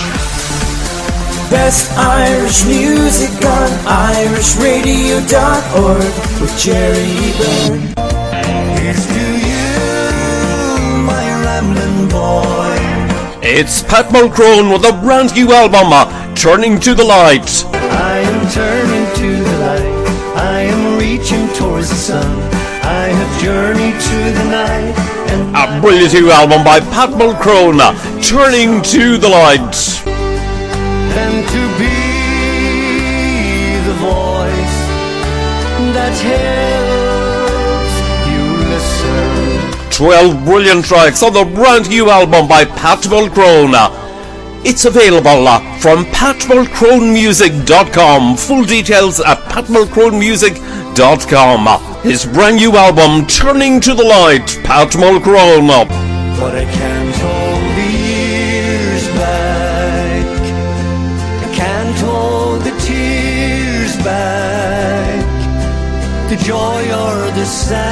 Best Irish music on irish radio dot org with Jerry Byrne. Here's to you, my rambling boy. It's Pat Mulcrone with a brand new album, Turning to the Light. I am turning to the light, I am reaching towards the sun, I have journeyed to the night. And a brilliant new album by Pat Mulcrone, Turning to the Light. And to be the voice that helps you listen. twelve brilliant tracks on the brand new album by Pat Mulcrone. It's available from pat mulcrone music dot com. Full details at pat mulcrone music dot com. His brand new album, Turning to the Light, Pat Mulcrone. But I can't hold the years back, I can't hold the tears back, the joy or the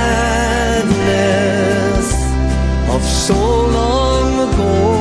sadness of so long ago.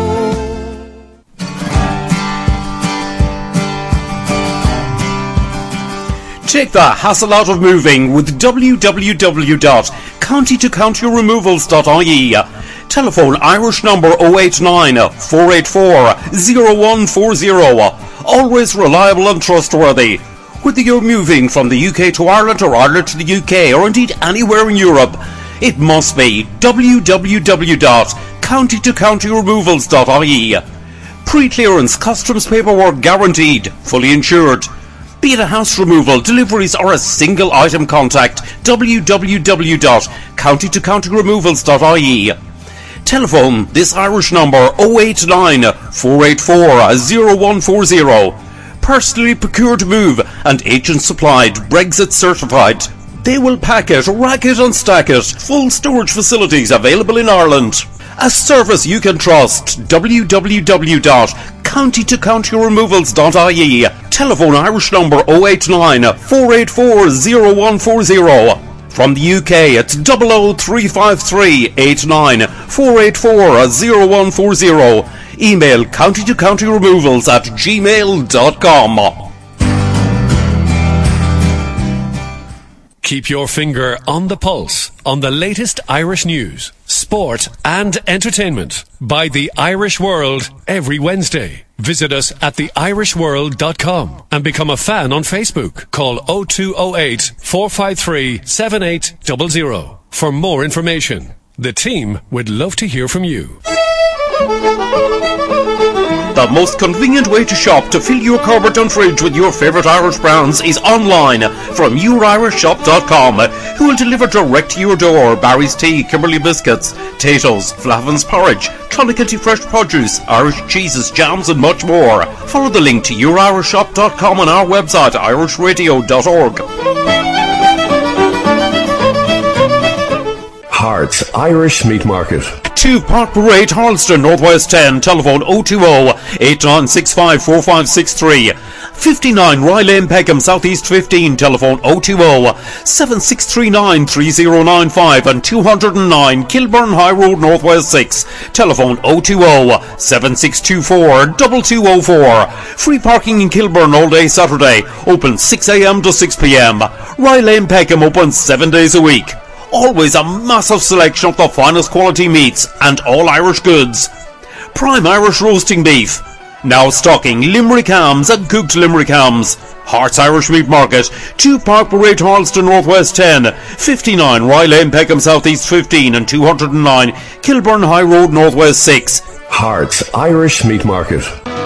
Take the hassle out of moving with w w w dot county to county removals dot I E. Telephone Irish number oh eight nine, four eight four, oh one four oh. Always reliable and trustworthy. Whether you're moving from the U K to Ireland or Ireland to the U K or indeed anywhere in Europe, it must be w w w dot county to county removals dot I E. Pre-clearance customs paperwork guaranteed, fully insured. Be it a house removal, deliveries or a single item, contact w w w dot county to county removals dot I E. Telephone this Irish number oh eight nine, four eight four, oh one four oh. Personally procured move and agent supplied, Brexit certified. They will pack it, rack it and stack it. Full storage facilities available in Ireland. A service you can trust. w w w dot county to county removals dot I E. Telephone Irish number oh eight nine, four eight four, oh one four oh. From the U K it's double oh three five three, eight nine, four eight four, oh one four oh. Email county to county removals at gmail dot com. Keep your finger on the pulse on the latest Irish news, sport and entertainment by The Irish World every Wednesday. Visit us at the irish world dot com and become a fan on Facebook. Call oh two oh eight, four five three, seven eight zero zero for more information. The team would love to hear from you. The most convenient way to shop to fill your cupboard and fridge with your favourite Irish brands is online from your irish shop dot com, who will deliver direct to your door Barry's Tea, Kimberley Biscuits, Tato's, Flavin's Porridge, Clonakilty Fresh Produce, Irish cheeses, jams and much more. Follow the link to your irish shop dot com on our website irish radio dot org. Hearts Irish Meat Market. two Park Parade, Harleston, Northwest ten, telephone oh two oh, eight nine six five, four five six three. fifty-nine Rye Lane, Peckham, Southeast fifteen, telephone oh two oh, seven six three nine, three oh nine five, and two oh nine Kilburn High Road, Northwest six, telephone oh two oh, seven six two four, two two oh four. Free parking in Kilburn all day Saturday, open six a m to six p m. Rye Lane, Peckham, open seven days a week. Always a massive selection of the finest quality meats and all Irish goods. Prime Irish roasting beef. Now stocking Limerick hams and cooked Limerick hams. Hearts Irish Meat Market, two Park Parade, Harleston, Northwest ten, fifty-nine Rye Lane, Peckham, Southeast fifteen, and two oh nine Kilburn High Road, Northwest six. Hearts Irish Meat Market.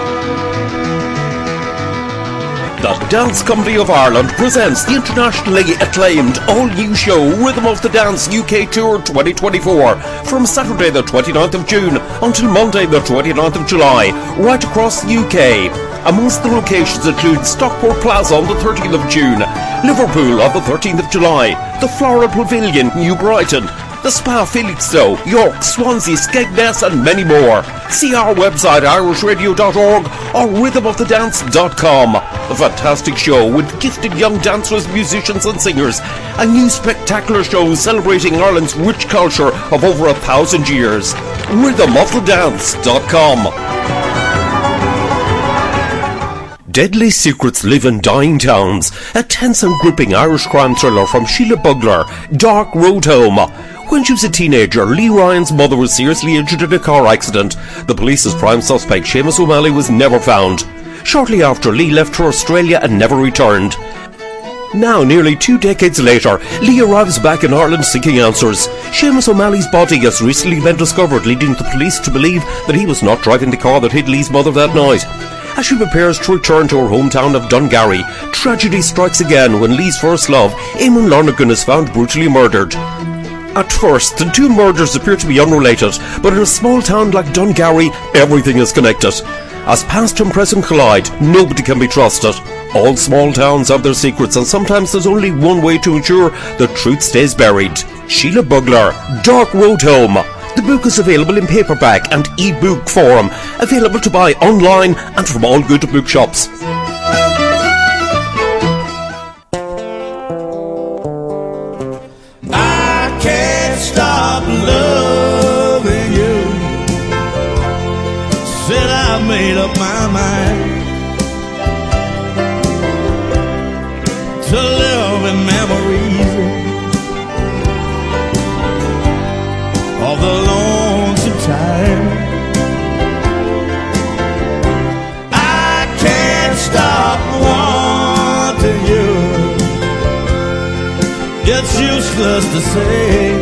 The Dance Company of Ireland presents the internationally acclaimed all-new show Rhythm of the Dance U K Tour twenty twenty-four from Saturday the twenty-ninth of June until Monday the twenty-ninth of July, right across the U K. Amongst the locations include Stockport Plaza on the thirteenth of June, Liverpool on the thirteenth of July, the Floral Pavilion, New Brighton, the Spa Felixstowe, York, Swansea, Skegness and many more. See our website irish radio dot org or rhythm of the dance dot com. A fantastic show with gifted young dancers, musicians and singers. A new spectacular show celebrating Ireland's rich culture of over a thousand years. rhythm of the dance dot com. Deadly Secrets Live in Dying Towns, a tense and gripping Irish crime thriller from Sheila Bugler, Dark Road Home. When she was a teenager, Lee Ryan's mother was seriously injured in a car accident. The police's prime suspect, Seamus O'Malley, was never found. Shortly after, Lee left for Australia and never returned. Now, nearly two decades later, Lee arrives back in Ireland seeking answers. Seamus O'Malley's body has recently been discovered, leading the police to believe that he was not driving the car that hit Lee's mother that night. As she prepares to return to her hometown of Dungarry, tragedy strikes again when Lee's first love, Eamon Lonergan, is found brutally murdered. At first, the two murders appear to be unrelated, but in a small town like Dungarry, everything is connected. As past and present collide, nobody can be trusted. All small towns have their secrets, and sometimes there's only one way to ensure the truth stays buried. Sheila Bugler, Dark Road Home. The book is available in paperback and e-book form, available to buy online and from all good bookshops. I can't stop loving you. Said I made up my mind to live in memories of the lonesome time. I can't stop wanting you. It's useless to say,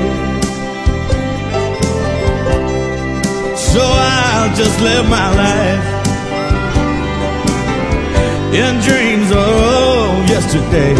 so I'll just live my life in dreams of yesterday.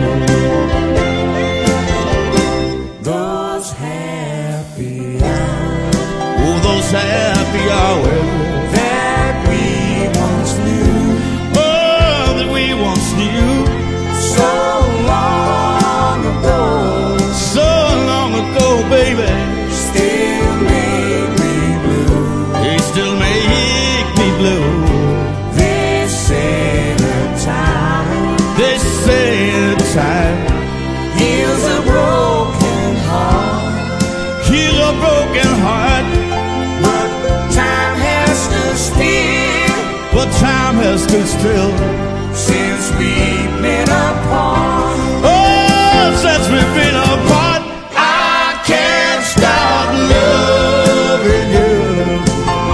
Those happy hours, oh, those happy hours that we once knew, oh, that we once knew, so long ago, so long ago, baby, still make me blue, they still make me blue. They say the time, they say the time heals a broken heart, heals a broken heart. But time has stood still, but time has stood still since we've been apart. Oh, since we've been apart, I can't stop loving you.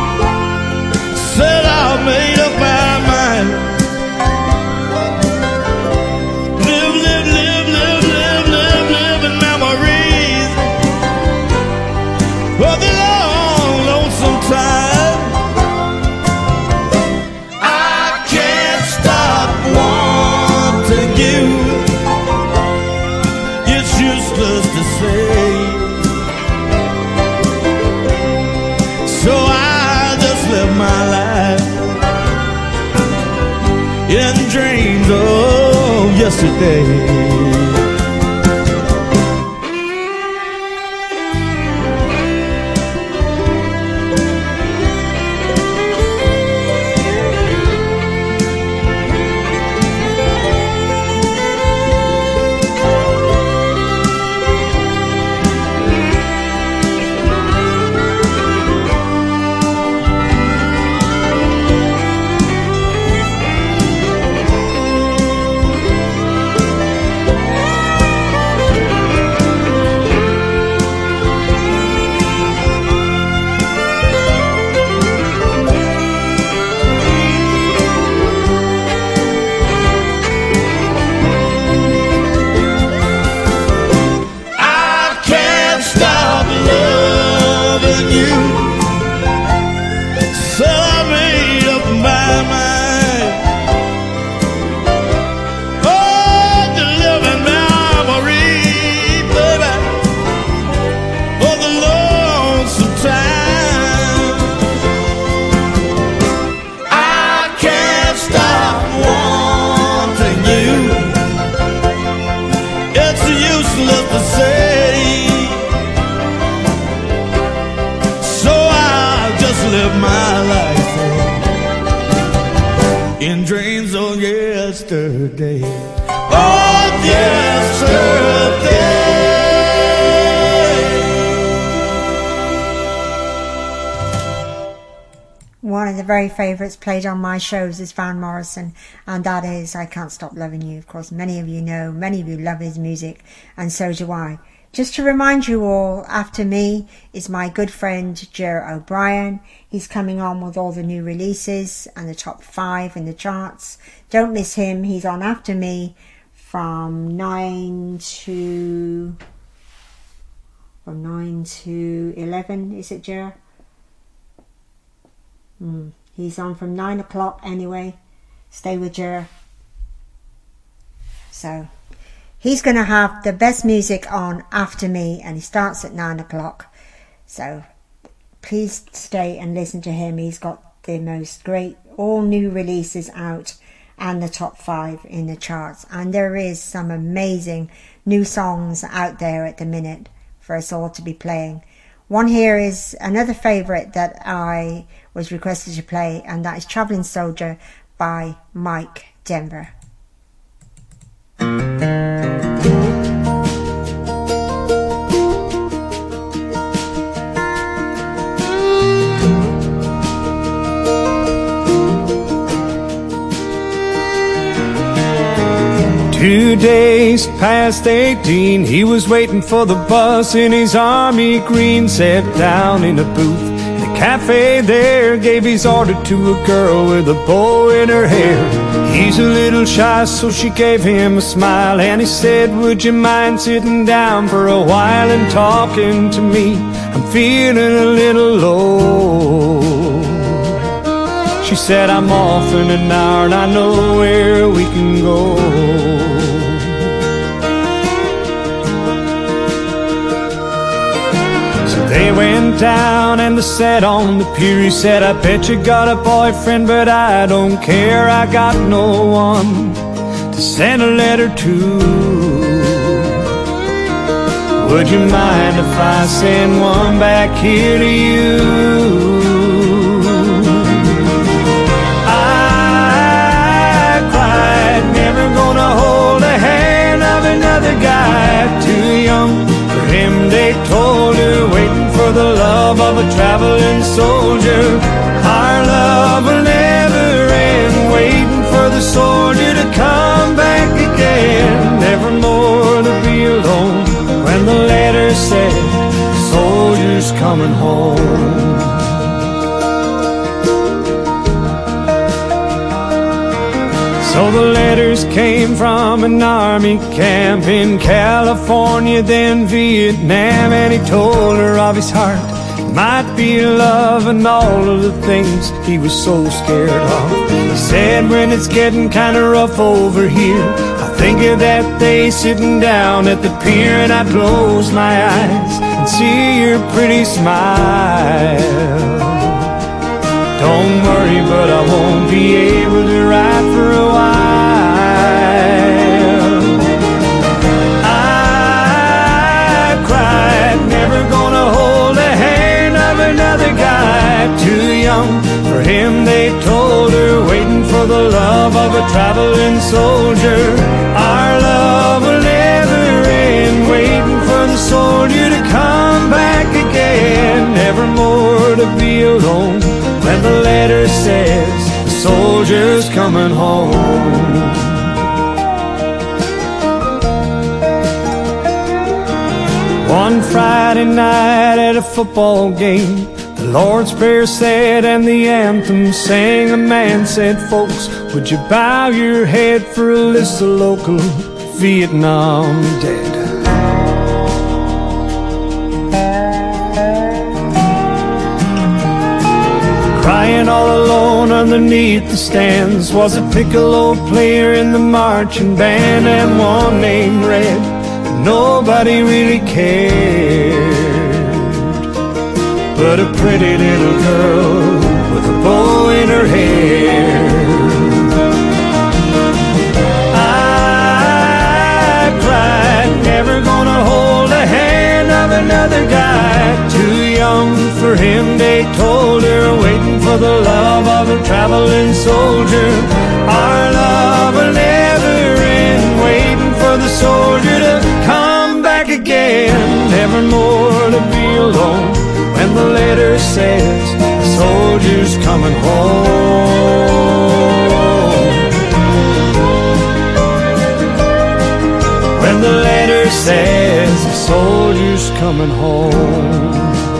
Said I made up my mind. Live, live, live, live, live, live, live in memories of the long, lonesome time. I can't stop wanting you. It's useless to say, so I just live my life in dreams of yesterday. lived my life in dreams of yesterday. Of yesterday. One of the very favourites played on my shows is Van Morrison, and that is I Can't Stop Loving You. Of course, many of you know, many of you love his music, and so do I. Just to remind you all, after me is my good friend Ger O'Brien. He's coming on with all the new releases and the top five in the charts. Don't miss him. He's on after me from nine to from nine to eleven. Is it, Ger? Mm, he's on from nine o'clock anyway. Stay with Ger. So he's going to have the best music on after me, and he starts at nine o'clock. So please stay and listen to him. He's got the most great all new releases out and the top five in the charts. And there is some amazing new songs out there at the minute for us all to be playing. One here is another favourite that I was requested to play, and that is Travelling Soldier by Mike Denver. Two days past eighteen, he was waiting for the bus in his army green. Sat down in a booth in a cafe there, gave his order to a girl with a bow in her hair. He's a little shy, so she gave him a smile, and he said, would you mind sitting down for a while and talking to me? I'm feeling a little low. She said, I'm off in an hour and I know where we can go. So they went down and they sat on the pier. He said, I bet you got a boyfriend, but I don't care. I got no one to send a letter to. Would you mind if I send one back here to you? Never gonna hold a hand of another guy too young for him, they told her, waiting for the love of a traveling soldier. Our love will never end, waiting for the soldier to come back again. Never more to be alone when the letter said, soldier's coming home. So the letters came from an army camp in California, then Vietnam, and he told her of his heart. It might be love and all of the things he was so scared of. He said, when it's getting kind of rough over here, I think of that day sitting down at the pier, and I close my eyes and see your pretty smile. Don't worry, but I won't be able to ride for a while. I cried, never gonna hold a hand of another guy too young for him, they told her, waiting for the love of a traveling soldier. Our love will never end, waiting for the soldier to come back again. Never more to be alone when the letter says the soldier's coming home. One Friday night at a football game, the Lord's Prayer said and the anthem sang. A man said, folks, would you bow your head for a list of local Vietnam dead? Crying all alone underneath the stands was a piccolo player in the marching band, and one named Red. Nobody really cared, but a pretty little girl with a bow in her hair. I cried, never gonna hold a hand of another guy too young for him, they told her, wait traveling soldier. Our love will never end, waiting for the soldier to come back again. Never more to be alone when the letter says the soldier's coming home. When the letter says the soldier's coming home.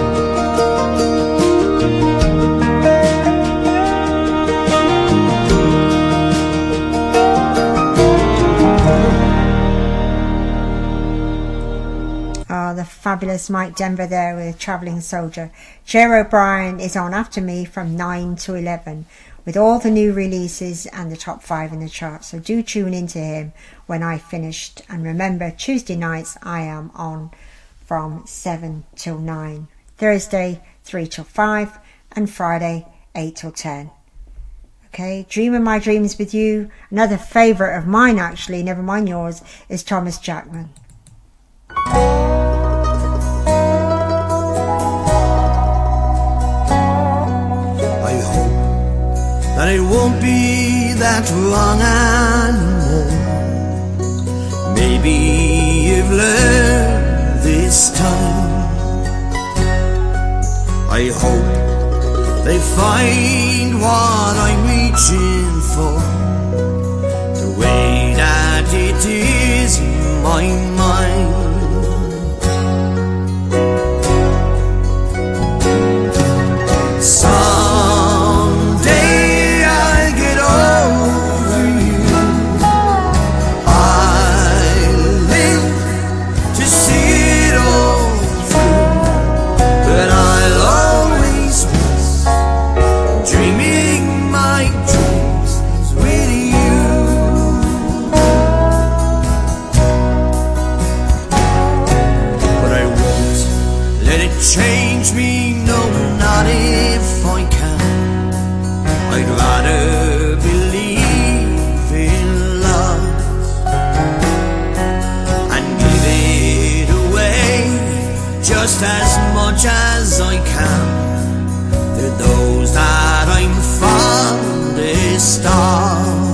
The fabulous Mike Denver there with Travelling Soldier. Cher O'Brien is on after me from nine to eleven with all the new releases and the top five in the chart, so do tune into him when I finished. And remember, Tuesday nights I am on from seven till nine, Thursday three till five, and Friday eight till ten. Okay, Dreaming My Dreams with You, another favourite of mine actually, never mind yours, is Thomas Jackman. That it won't be that long anymore. Maybe you've learned this time. I hope they find what I'm reaching for, the way that it is in my mind. Someday change me, no, not if I can. I'd rather believe in love and give it away just as much as I can to those that I'm fondest of.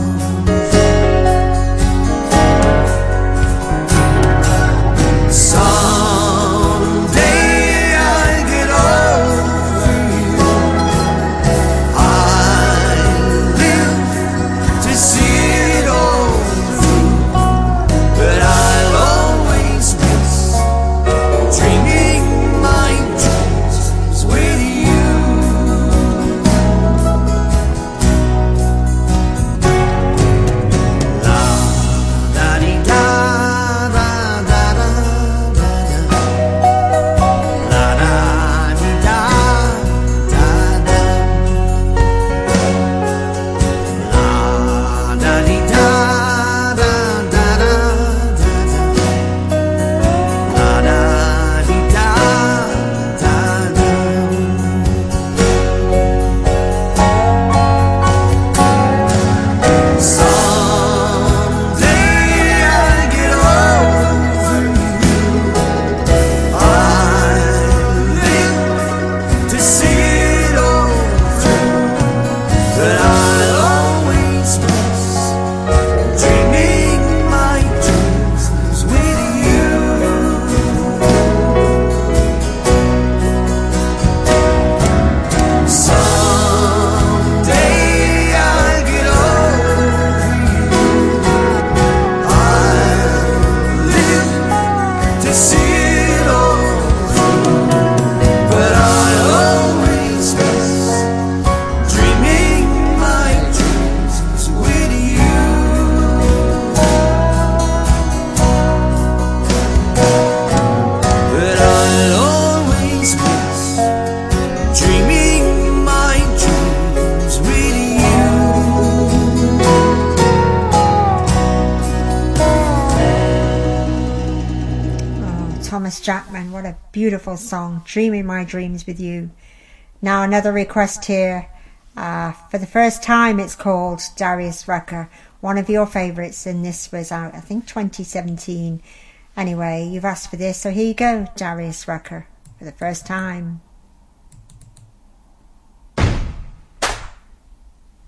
Jackman, what a beautiful song, Dreaming My Dreams with You. Now another request here, uh, for the first time it's called Darius Rucker, one of your favourites, and this was out I think twenty seventeen. Anyway, you've asked for this, so here you go, Darius Rucker, for the first time.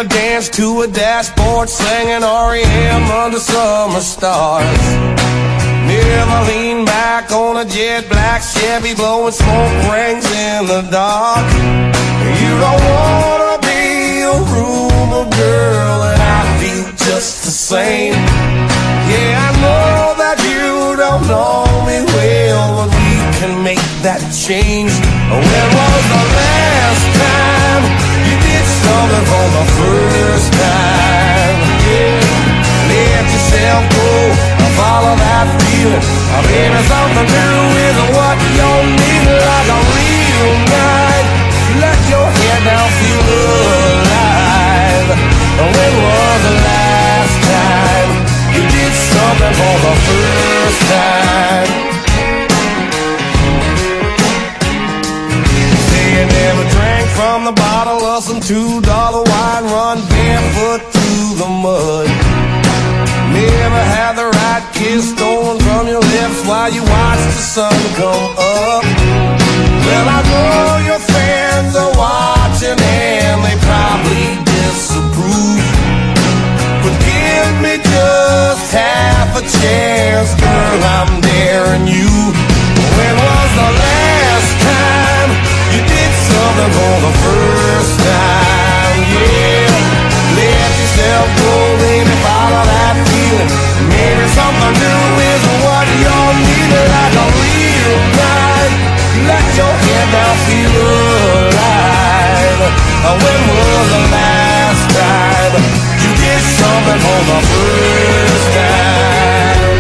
Never danced to a dashboard singing R E M under summer stars. Never leaned back on a jet black Chevy blowing smoke rings in the dark. You don't wanna be a rumor girl, and I feel just the same. Yeah, I know that you don't know me well, but we can make that change. When was the last time you did something for the first time? Yeah, let yourself go and follow that feeling. Maybe something new is what you need, like a real night. Let your head down, feel alive. When was the last time you did something for the first time? Say you never drank from the bottle of some two dollar wine, run barefoot through the mud. Never had the right kiss stolen from your lips while you watched the sun come up. Well, I know your fans are watching and they probably disapprove, but give me just half a chance, girl, I'm daring you. When was the last time you did something for the first time? Yeah, let yourself go, baby, follow that feeling. Maybe something new is what you're needing, like a real night. Let your head down, feel alive. When was the last time you did something for the first time?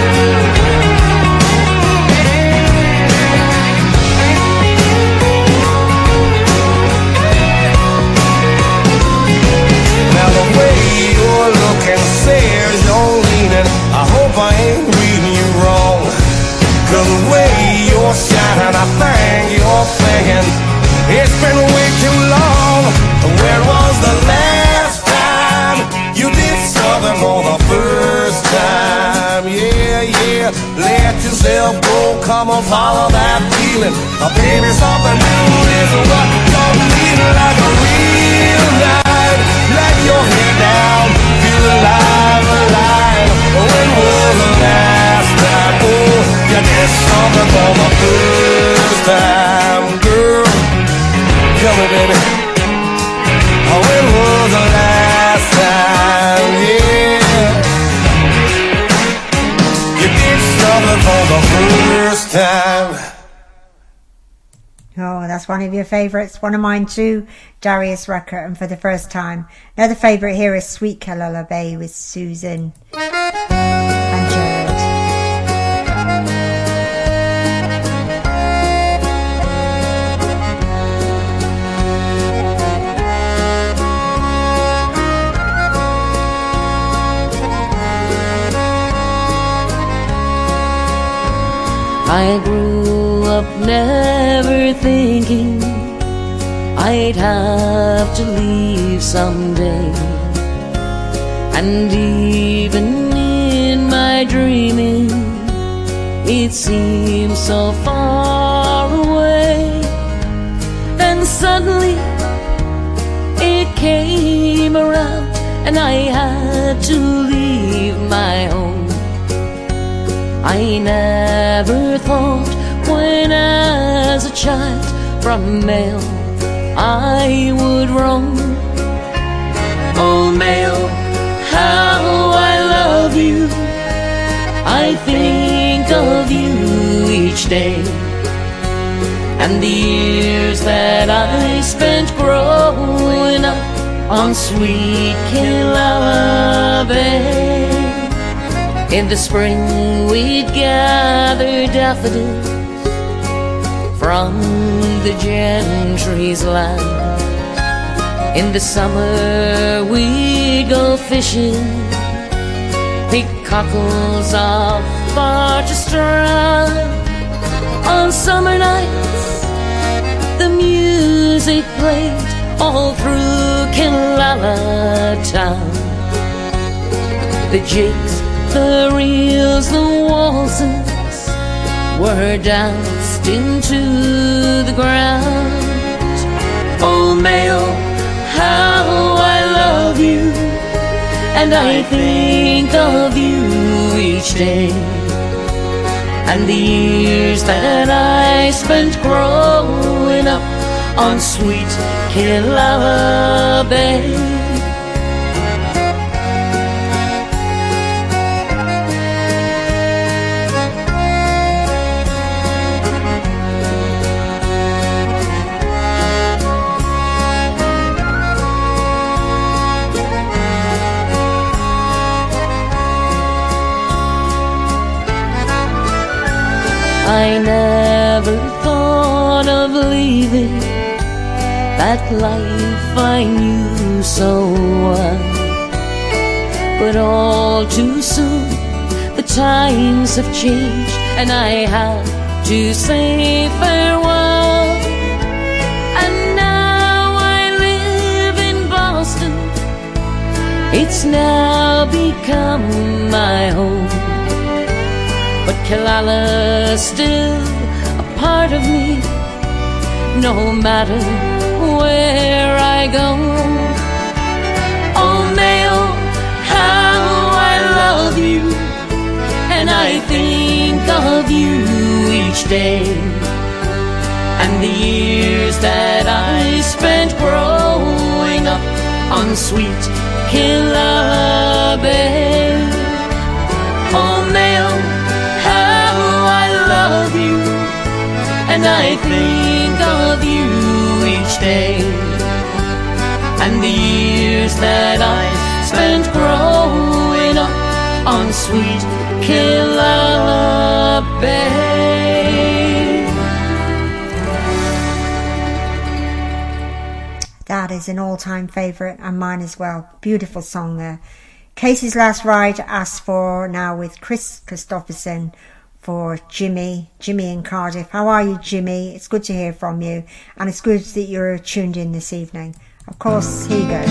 Now the way you're looking says you're leaning. I hope I ain't reading you wrong, 'cause the way you're shining, I think you're thinking it's been way too long. When was the last time you did something for the first time? Yeah, yeah, let yourself go, come on, follow that feeling. Uh, baby, something new is what you're needing, like a real night. Let your head down, feel alive, alive. When was the last time, oh, you did something for the first time, girl? Tell me, baby, when was the last time, yeah, you did something for the first time? Oh, that's one of your favourites. One of mine too, Darius Rucker, and For the First Time. Another favourite here is Sweet Kalula Bay with Susan and Jared. I grew up never thinking I'd have to leave someday, and even in my dreaming it seemed so far away. Then suddenly it came around and I had to leave my home. I never thought when as a child from mail I would roam. Oh mail, how I love you, I think of you each day, and the years that I spent growing up on sweet Kalula Bay. In the spring we'd gather daffodils from the gentry's land. In the summer we'd go fishing, pick cockles off Barge's Strand. On summer nights the music played all through Kalula town. The jigs, the reels, the waltzes were danced into the ground. Oh mail, how I love and I think of you each day, and the years that I spent growing up on sweet Killala Bay. I never thought of leaving that life I knew so well, but all too soon the times have changed and I have to say farewell. And now I live in Boston, it's now become my home, but Killala's still a part of me, no matter where I go. Oh, Mayo, how I love you, and I think of you each day, and the years that I spent growing up on sweet Killala Bay. Oh, Mayo, love you, and I think of you each day, and the years that I spent growing up on sweet Killala Bay. That is an all-time favourite and mine as well. Beautiful song there. Casey's Last Ride asked for now with Chris Christopherson for Jimmy, Jimmy in Cardiff. How are you, Jimmy? It's good to hear from you, and it's good that you're tuned in this evening. Of course, here you go.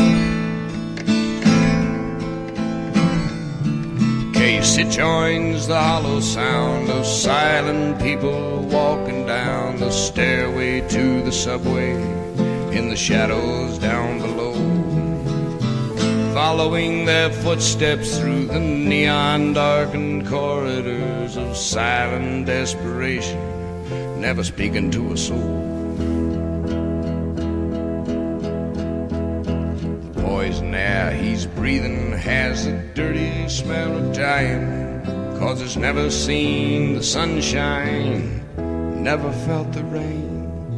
Casey joins the hollow sound of silent people walking down the stairway to the subway in the shadows down below, following their footsteps through the neon-darkened corridors of silent desperation, never speaking to a soul. The poison air he's breathing has a dirty smell of dying, 'cause it's never seen the sunshine, never felt the rain.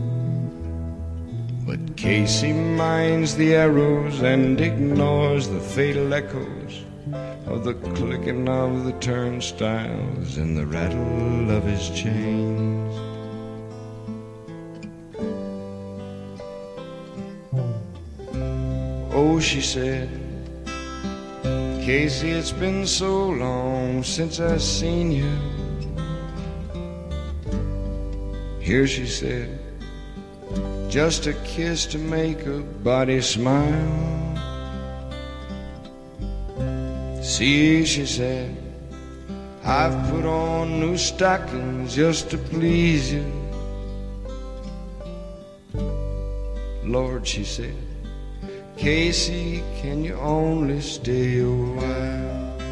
But Casey minds the arrows and ignores the fatal echoes of the clicking of the turnstiles and the rattle of his chains. Oh, she said, Casey, it's been so long since I've seen you. Here, she said, just a kiss to make a body smile. See, she said, I've put on new stockings just to please you. Lord, she said, Casey, can you only stay a while?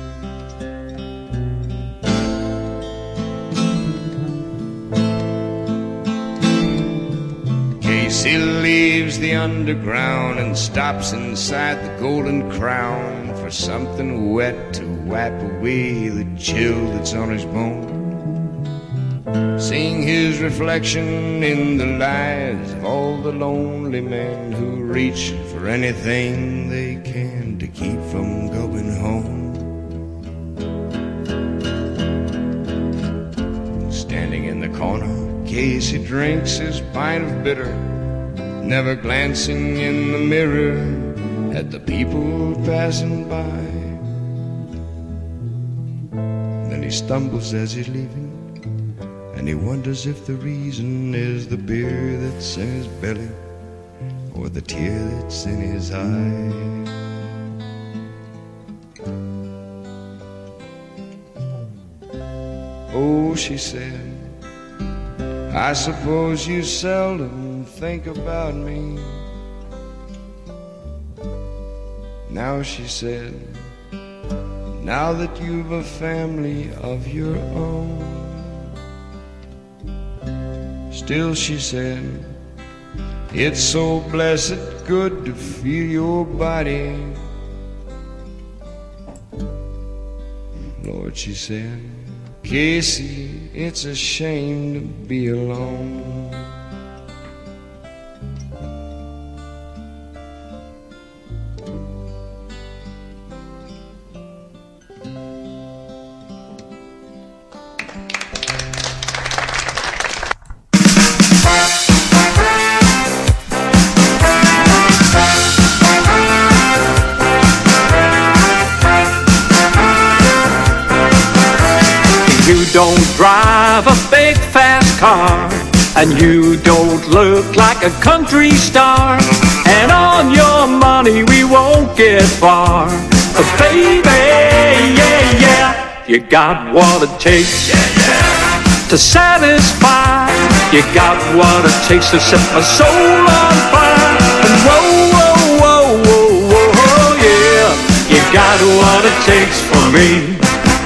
Casey leaves the underground and stops inside the Golden Crown for something wet to wipe away the chill that's on his bone. Seeing his reflection in the lives of all the lonely men who reach for anything they can to keep from going home. Standing in the corner, Casey drinks his pint of bitter, never glancing in the mirror at the people passing by. Then he stumbles as he's leaving, and he wonders if the reason is the beer that's in his belly or the tear that's in his eye. Oh, she said, I suppose you seldom think about me. Now, she said, now that you've a family of your own. Still, she said, it's so blessed good to feel your body. Lord, she said, Casey, it's a shame to be alone. You don't drive a big fast car, and you don't look like a country star, and on your money we won't get far. But baby, yeah, yeah, you got what it takes, yeah, yeah, to satisfy. You got what it takes to set my soul on fire. And whoa, whoa, whoa, whoa, whoa, yeah, you got what it takes for me.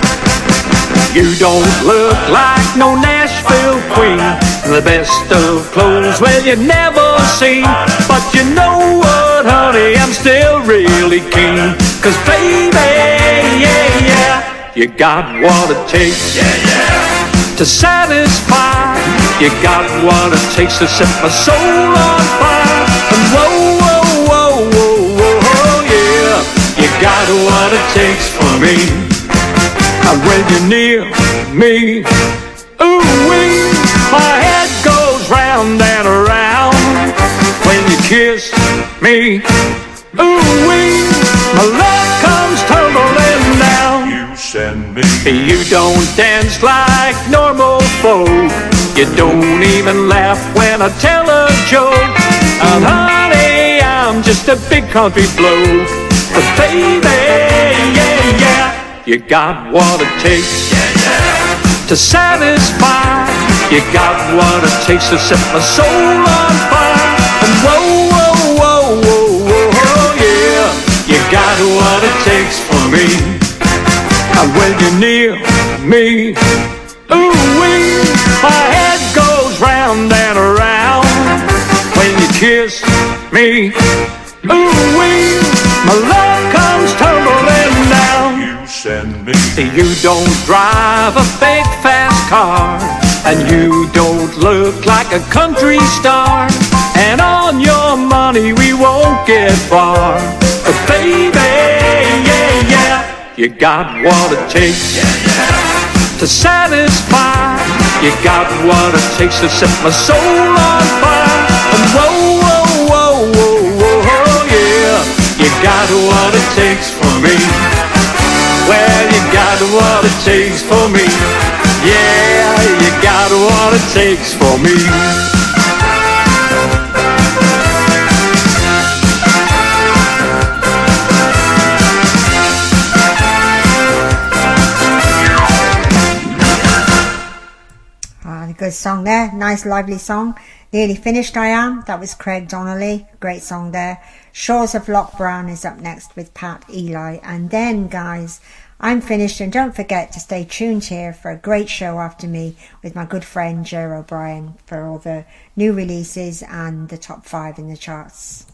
You don't look like no Nashville queen, the best of clothes, well, you never seen. But you know what, honey, I'm still really keen. Cause baby, yeah, yeah, you got what it takes, yeah, yeah, to satisfy. You got what it takes to set my soul on fire. And whoa, whoa, whoa, whoa, whoa, yeah, you got what it takes for me. And when you're near me, ooh-wee, my head goes round and around. When you kiss me, ooh-wee, my love comes tumbling down. You send me. You don't dance like normal folk. You don't even laugh when I tell a joke. And honey, I'm just a big country bloke. But baby, yeah, yeah, you got what it takes, yeah, yeah, to satisfy. You got what it takes to set my soul on fire. And whoa, whoa, whoa, whoa, whoa, yeah, you got what it takes for me. And when you're near me, ooh-wee, my head goes round and around. When you kiss me, ooh-wee, my love comes tumbling down. Send me. You don't drive a big fast car, and you don't look like a country star, and on your money we won't get far. But baby, yeah, yeah, you got what it takes, yeah, yeah, to satisfy. You got what it takes to set my soul on fire. And whoa, whoa, whoa, whoa, whoa, yeah, you got what it takes for me. Well, you got what it takes for me. Yeah, you got what it takes for me. Ah, a good song there. Nice, lively song. Nearly Finished I Am. That was Craig Donnelly. Great song there. Shores of Loch Brown is up next with Pat Eli. And then, guys, I'm finished. And don't forget to stay tuned here for a great show after me with my good friend Jer O'Brien for all the new releases and the top five in the charts.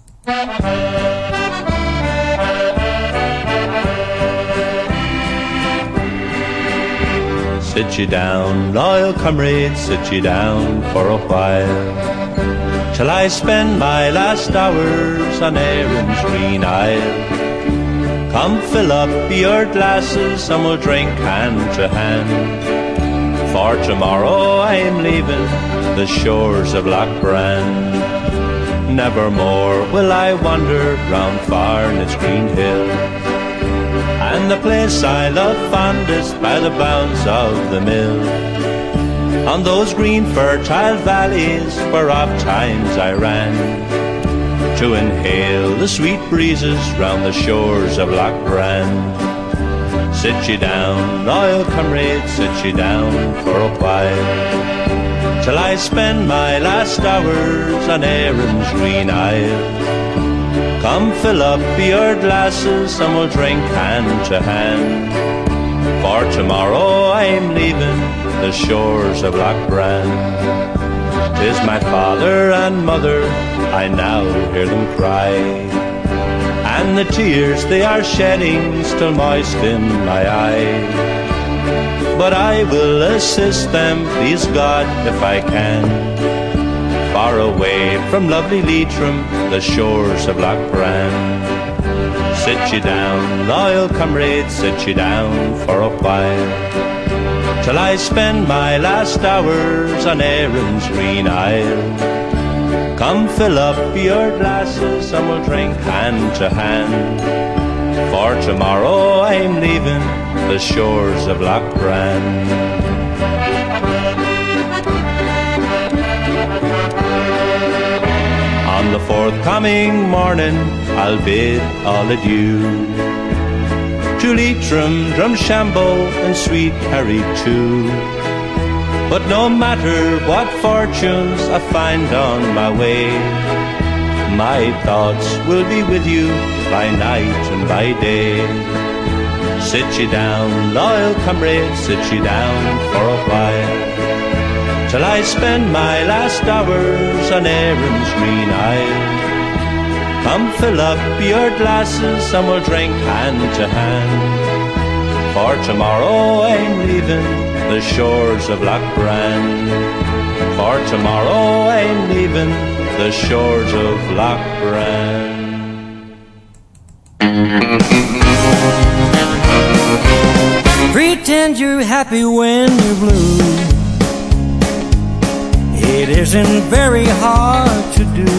Sit you down, loyal comrades, sit you down for a while, till I spend my last hours on Erin's green isle. Come fill up your glasses and we'll drink hand to hand, for tomorrow I'm leaving the shores of Loch Brand. Never more will I wander round Farnet's green hill, and the place I love fondest by the bounds of the mill, on those green fertile valleys where oft times I ran, to inhale the sweet breezes round the shores of Loch Brand. Sit you down, loyal comrades, sit you down for a while, till I spend my last hours on Erin's green isle. Come fill up your glasses and we'll drink hand to hand, For tomorrow I'm leaving the shores of Lochbran. 'Tis my father and mother, I now hear them cry, and the tears they are shedding still moisten my eye. But I will assist them, please God, if I can, far away from lovely Leitrim, the shores of Lochbran. Sit ye down, loyal comrades, sit ye down for a while, till I spend my last hours on Erin's green isle. Come fill up your glasses and we'll drink hand to hand, for tomorrow I'm leaving the shores of Lochbran. On the forthcoming morning I'll bid all adieu to Leitrim, Drumshambo and sweet Kerry too. But no matter what fortunes I find on my way, my thoughts will be with you by night and by day. Sit ye down, loyal comrades, sit ye down for a while, till I spend my last hours on Erin's green isle. Come fill up your glasses and we'll drink hand to hand, for tomorrow I'm leaving the shores of Lochbran. For tomorrow I'm leaving the shores of Lochbran. Pretend you're happy when you're blue. It isn't very hard to do.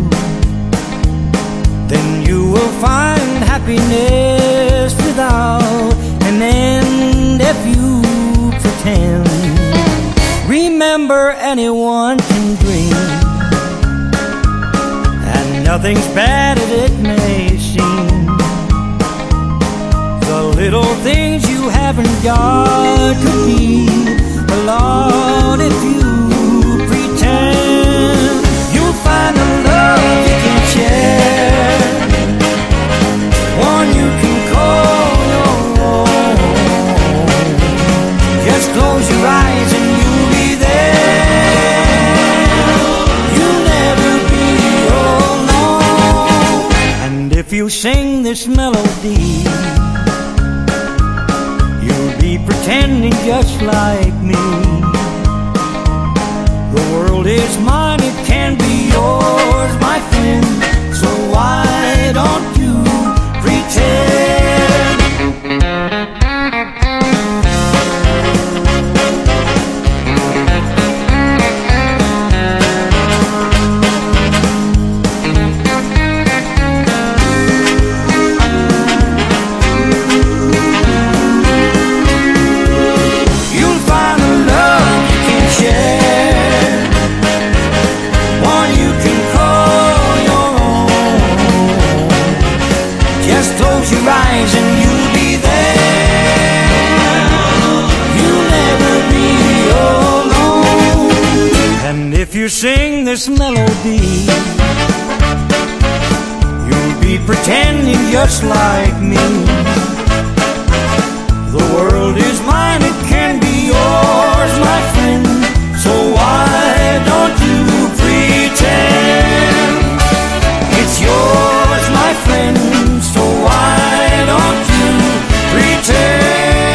Then you will find happiness without an end if you pretend. Remember, anyone can dream, and nothing's bad as it may seem. The little things you haven't got could be a lot if you pretend. You'll find a love you can share, one you can call your own. Just close your eyes and you'll be there. You'll never be alone. And if you sing this melody, you'll be pretending just like me. The world is mine, it can be yours, my friend. So why don't you pretend? You'll find a love you can share, one you can call your own. Just close your eyes and you'll be there. You'll never be alone. And if you sing this melody, you'll be pretending just like me. The world is mine, it can be yours, my friend. So why don't you pretend? It's yours, my friend. So why don't you pretend?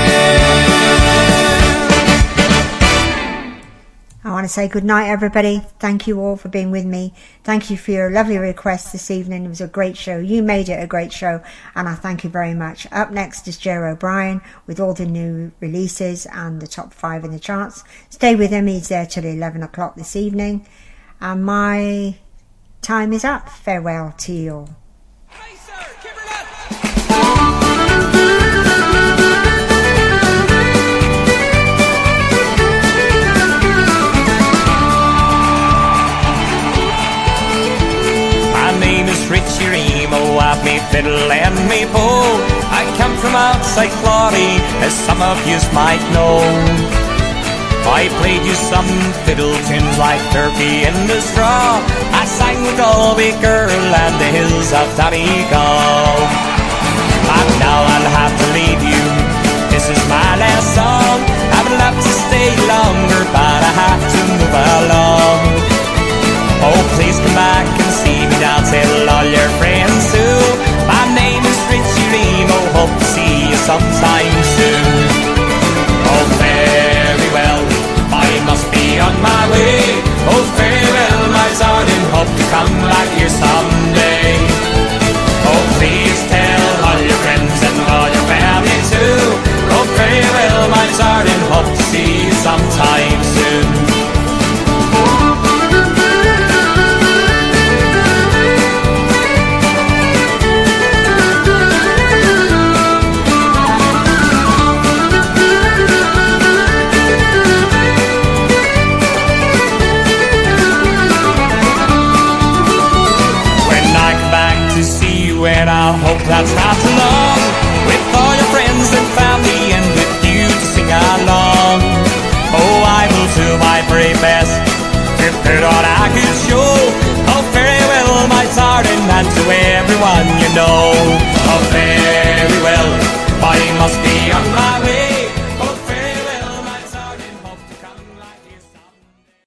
I want to say good night, everybody. Thank you all for being with me. Thank you for your lovely requests this evening. It was a great show. You made it a great show, and I thank you very much. Up next is Joe O'Brien with all the new releases and the top five in the charts. Stay with him. He's there till eleven o'clock this evening. And my time is up. Farewell to you all. Richie Remo, I've me fiddle and me bow. I come from outside Clary, as some of yous might know. I played you some fiddle tunes like Turkey in the Straw. I sang with Galway Girl and the hills of Donegal. And now I'll have to leave you, this is my stay longer, but I have to move along. Oh, please come back and see me now, tell all your friends too. My name is Richie Remo, hope to see you sometime soon. Oh, very well, I must be on my way. Oh, very well, my darling, hope to come back here someday. Oh, please tell all your friends and all your family too. Oh, very well, my darling, hope to see you sometime soon. And I hope that's not too long, with all your friends and family and with you to sing along. Oh, I will do my very best to put on a good show. Oh, very well, my darling, and to everyone you know. Oh, very well, I must be on my